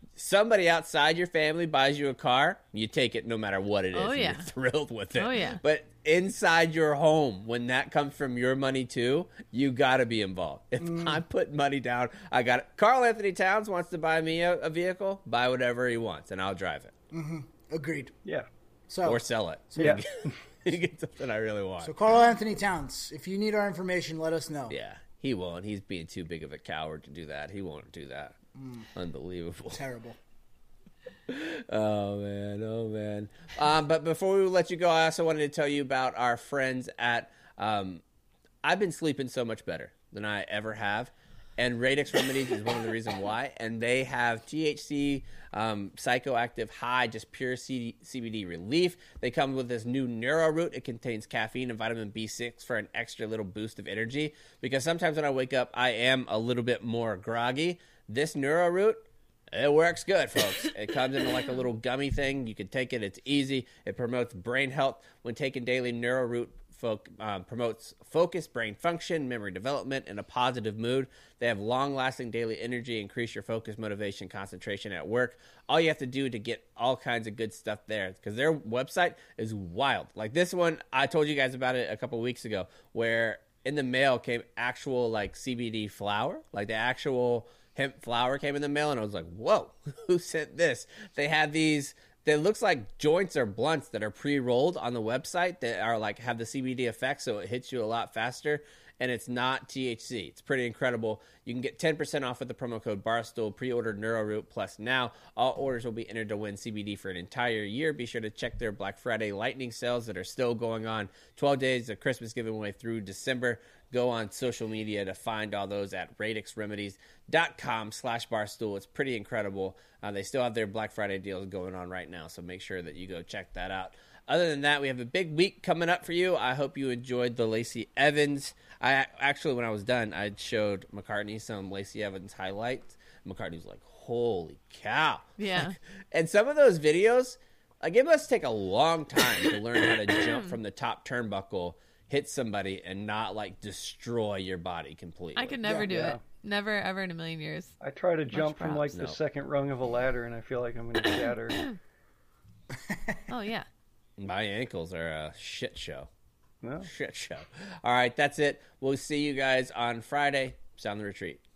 somebody outside your family buys you a car, you take it no matter what it is. Oh, yeah. And you're thrilled with it. Oh, yeah. But inside your home, when that comes from your money too, you got to be involved. If Mm. I put money down, I got it. Carl Anthony Towns wants to buy me a, a vehicle, buy whatever he wants, and I'll drive it. Mm-hmm. Agreed. Yeah. So Or sell it. So, Yeah. You get something I really want. so Carl Anthony Towns, if you need our information, let us know. Yeah, he won't. He's being too big of a coward to do that. He won't do that. Mm. Unbelievable. Terrible. Oh, man. Oh, man. Um, but before we let you go, I also wanted to tell you about our friends at um, I've been sleeping so much better than I ever have. And Radix Remedies is one of the reasons why. And they have T H C, um, psychoactive high, just pure C B D relief. They come with this new Neuro Root. It contains caffeine and vitamin B six for an extra little boost of energy. Because sometimes when I wake up, I am a little bit more groggy. This Neuro Root, it works good, folks. It comes in like a little gummy thing. You can take it. It's easy. It promotes brain health. When taken daily, Neuro Root Fo- um, promotes focus, brain function, memory development, and a positive mood. They have long-lasting daily energy, increase your focus, motivation, concentration at work. All you have to do to get all kinds of good stuff there, because their website is wild. Like this one, I told you guys about it a couple weeks ago, where in the mail came actual like C B D flower, like the actual hemp flower came in the mail, and I was like, whoa, who sent this? They had these... It looks like joints or blunts that are pre-rolled on the website that are like have the C B D effect, so it hits you a lot faster, and it's not T H C. It's pretty incredible. You can get ten percent off with the promo code Barstool. Pre-order NeuroRoot Plus now. All orders will be entered to win C B D for an entire year. Be sure to check their Black Friday lightning sales that are still going on. twelve days of Christmas giveaway through December. Go on social media to find all those at radix remedies dot com slash barstool. It's pretty incredible. Uh, they still have their Black Friday deals going on right now, so make sure that you go check that out. Other than that, we have a big week coming up for you. I hope you enjoyed the Lacey Evans. I actually, when I was done, I showed McCartney some Lacey Evans highlights. McCartney was like, holy cow. Yeah. And some of those videos, like it must take a long time to learn how to jump from the top turnbuckle, hit somebody, and not like destroy your body completely. I could never Yeah. do Yeah. it. Never, ever in a million years. I try to jump from props. like No. the second rung of a ladder, and I feel like I'm going to shatter. Oh, yeah. My ankles are a shit show. No. Shit show. All right, that's it. We'll see you guys on Friday. Sound the retreat.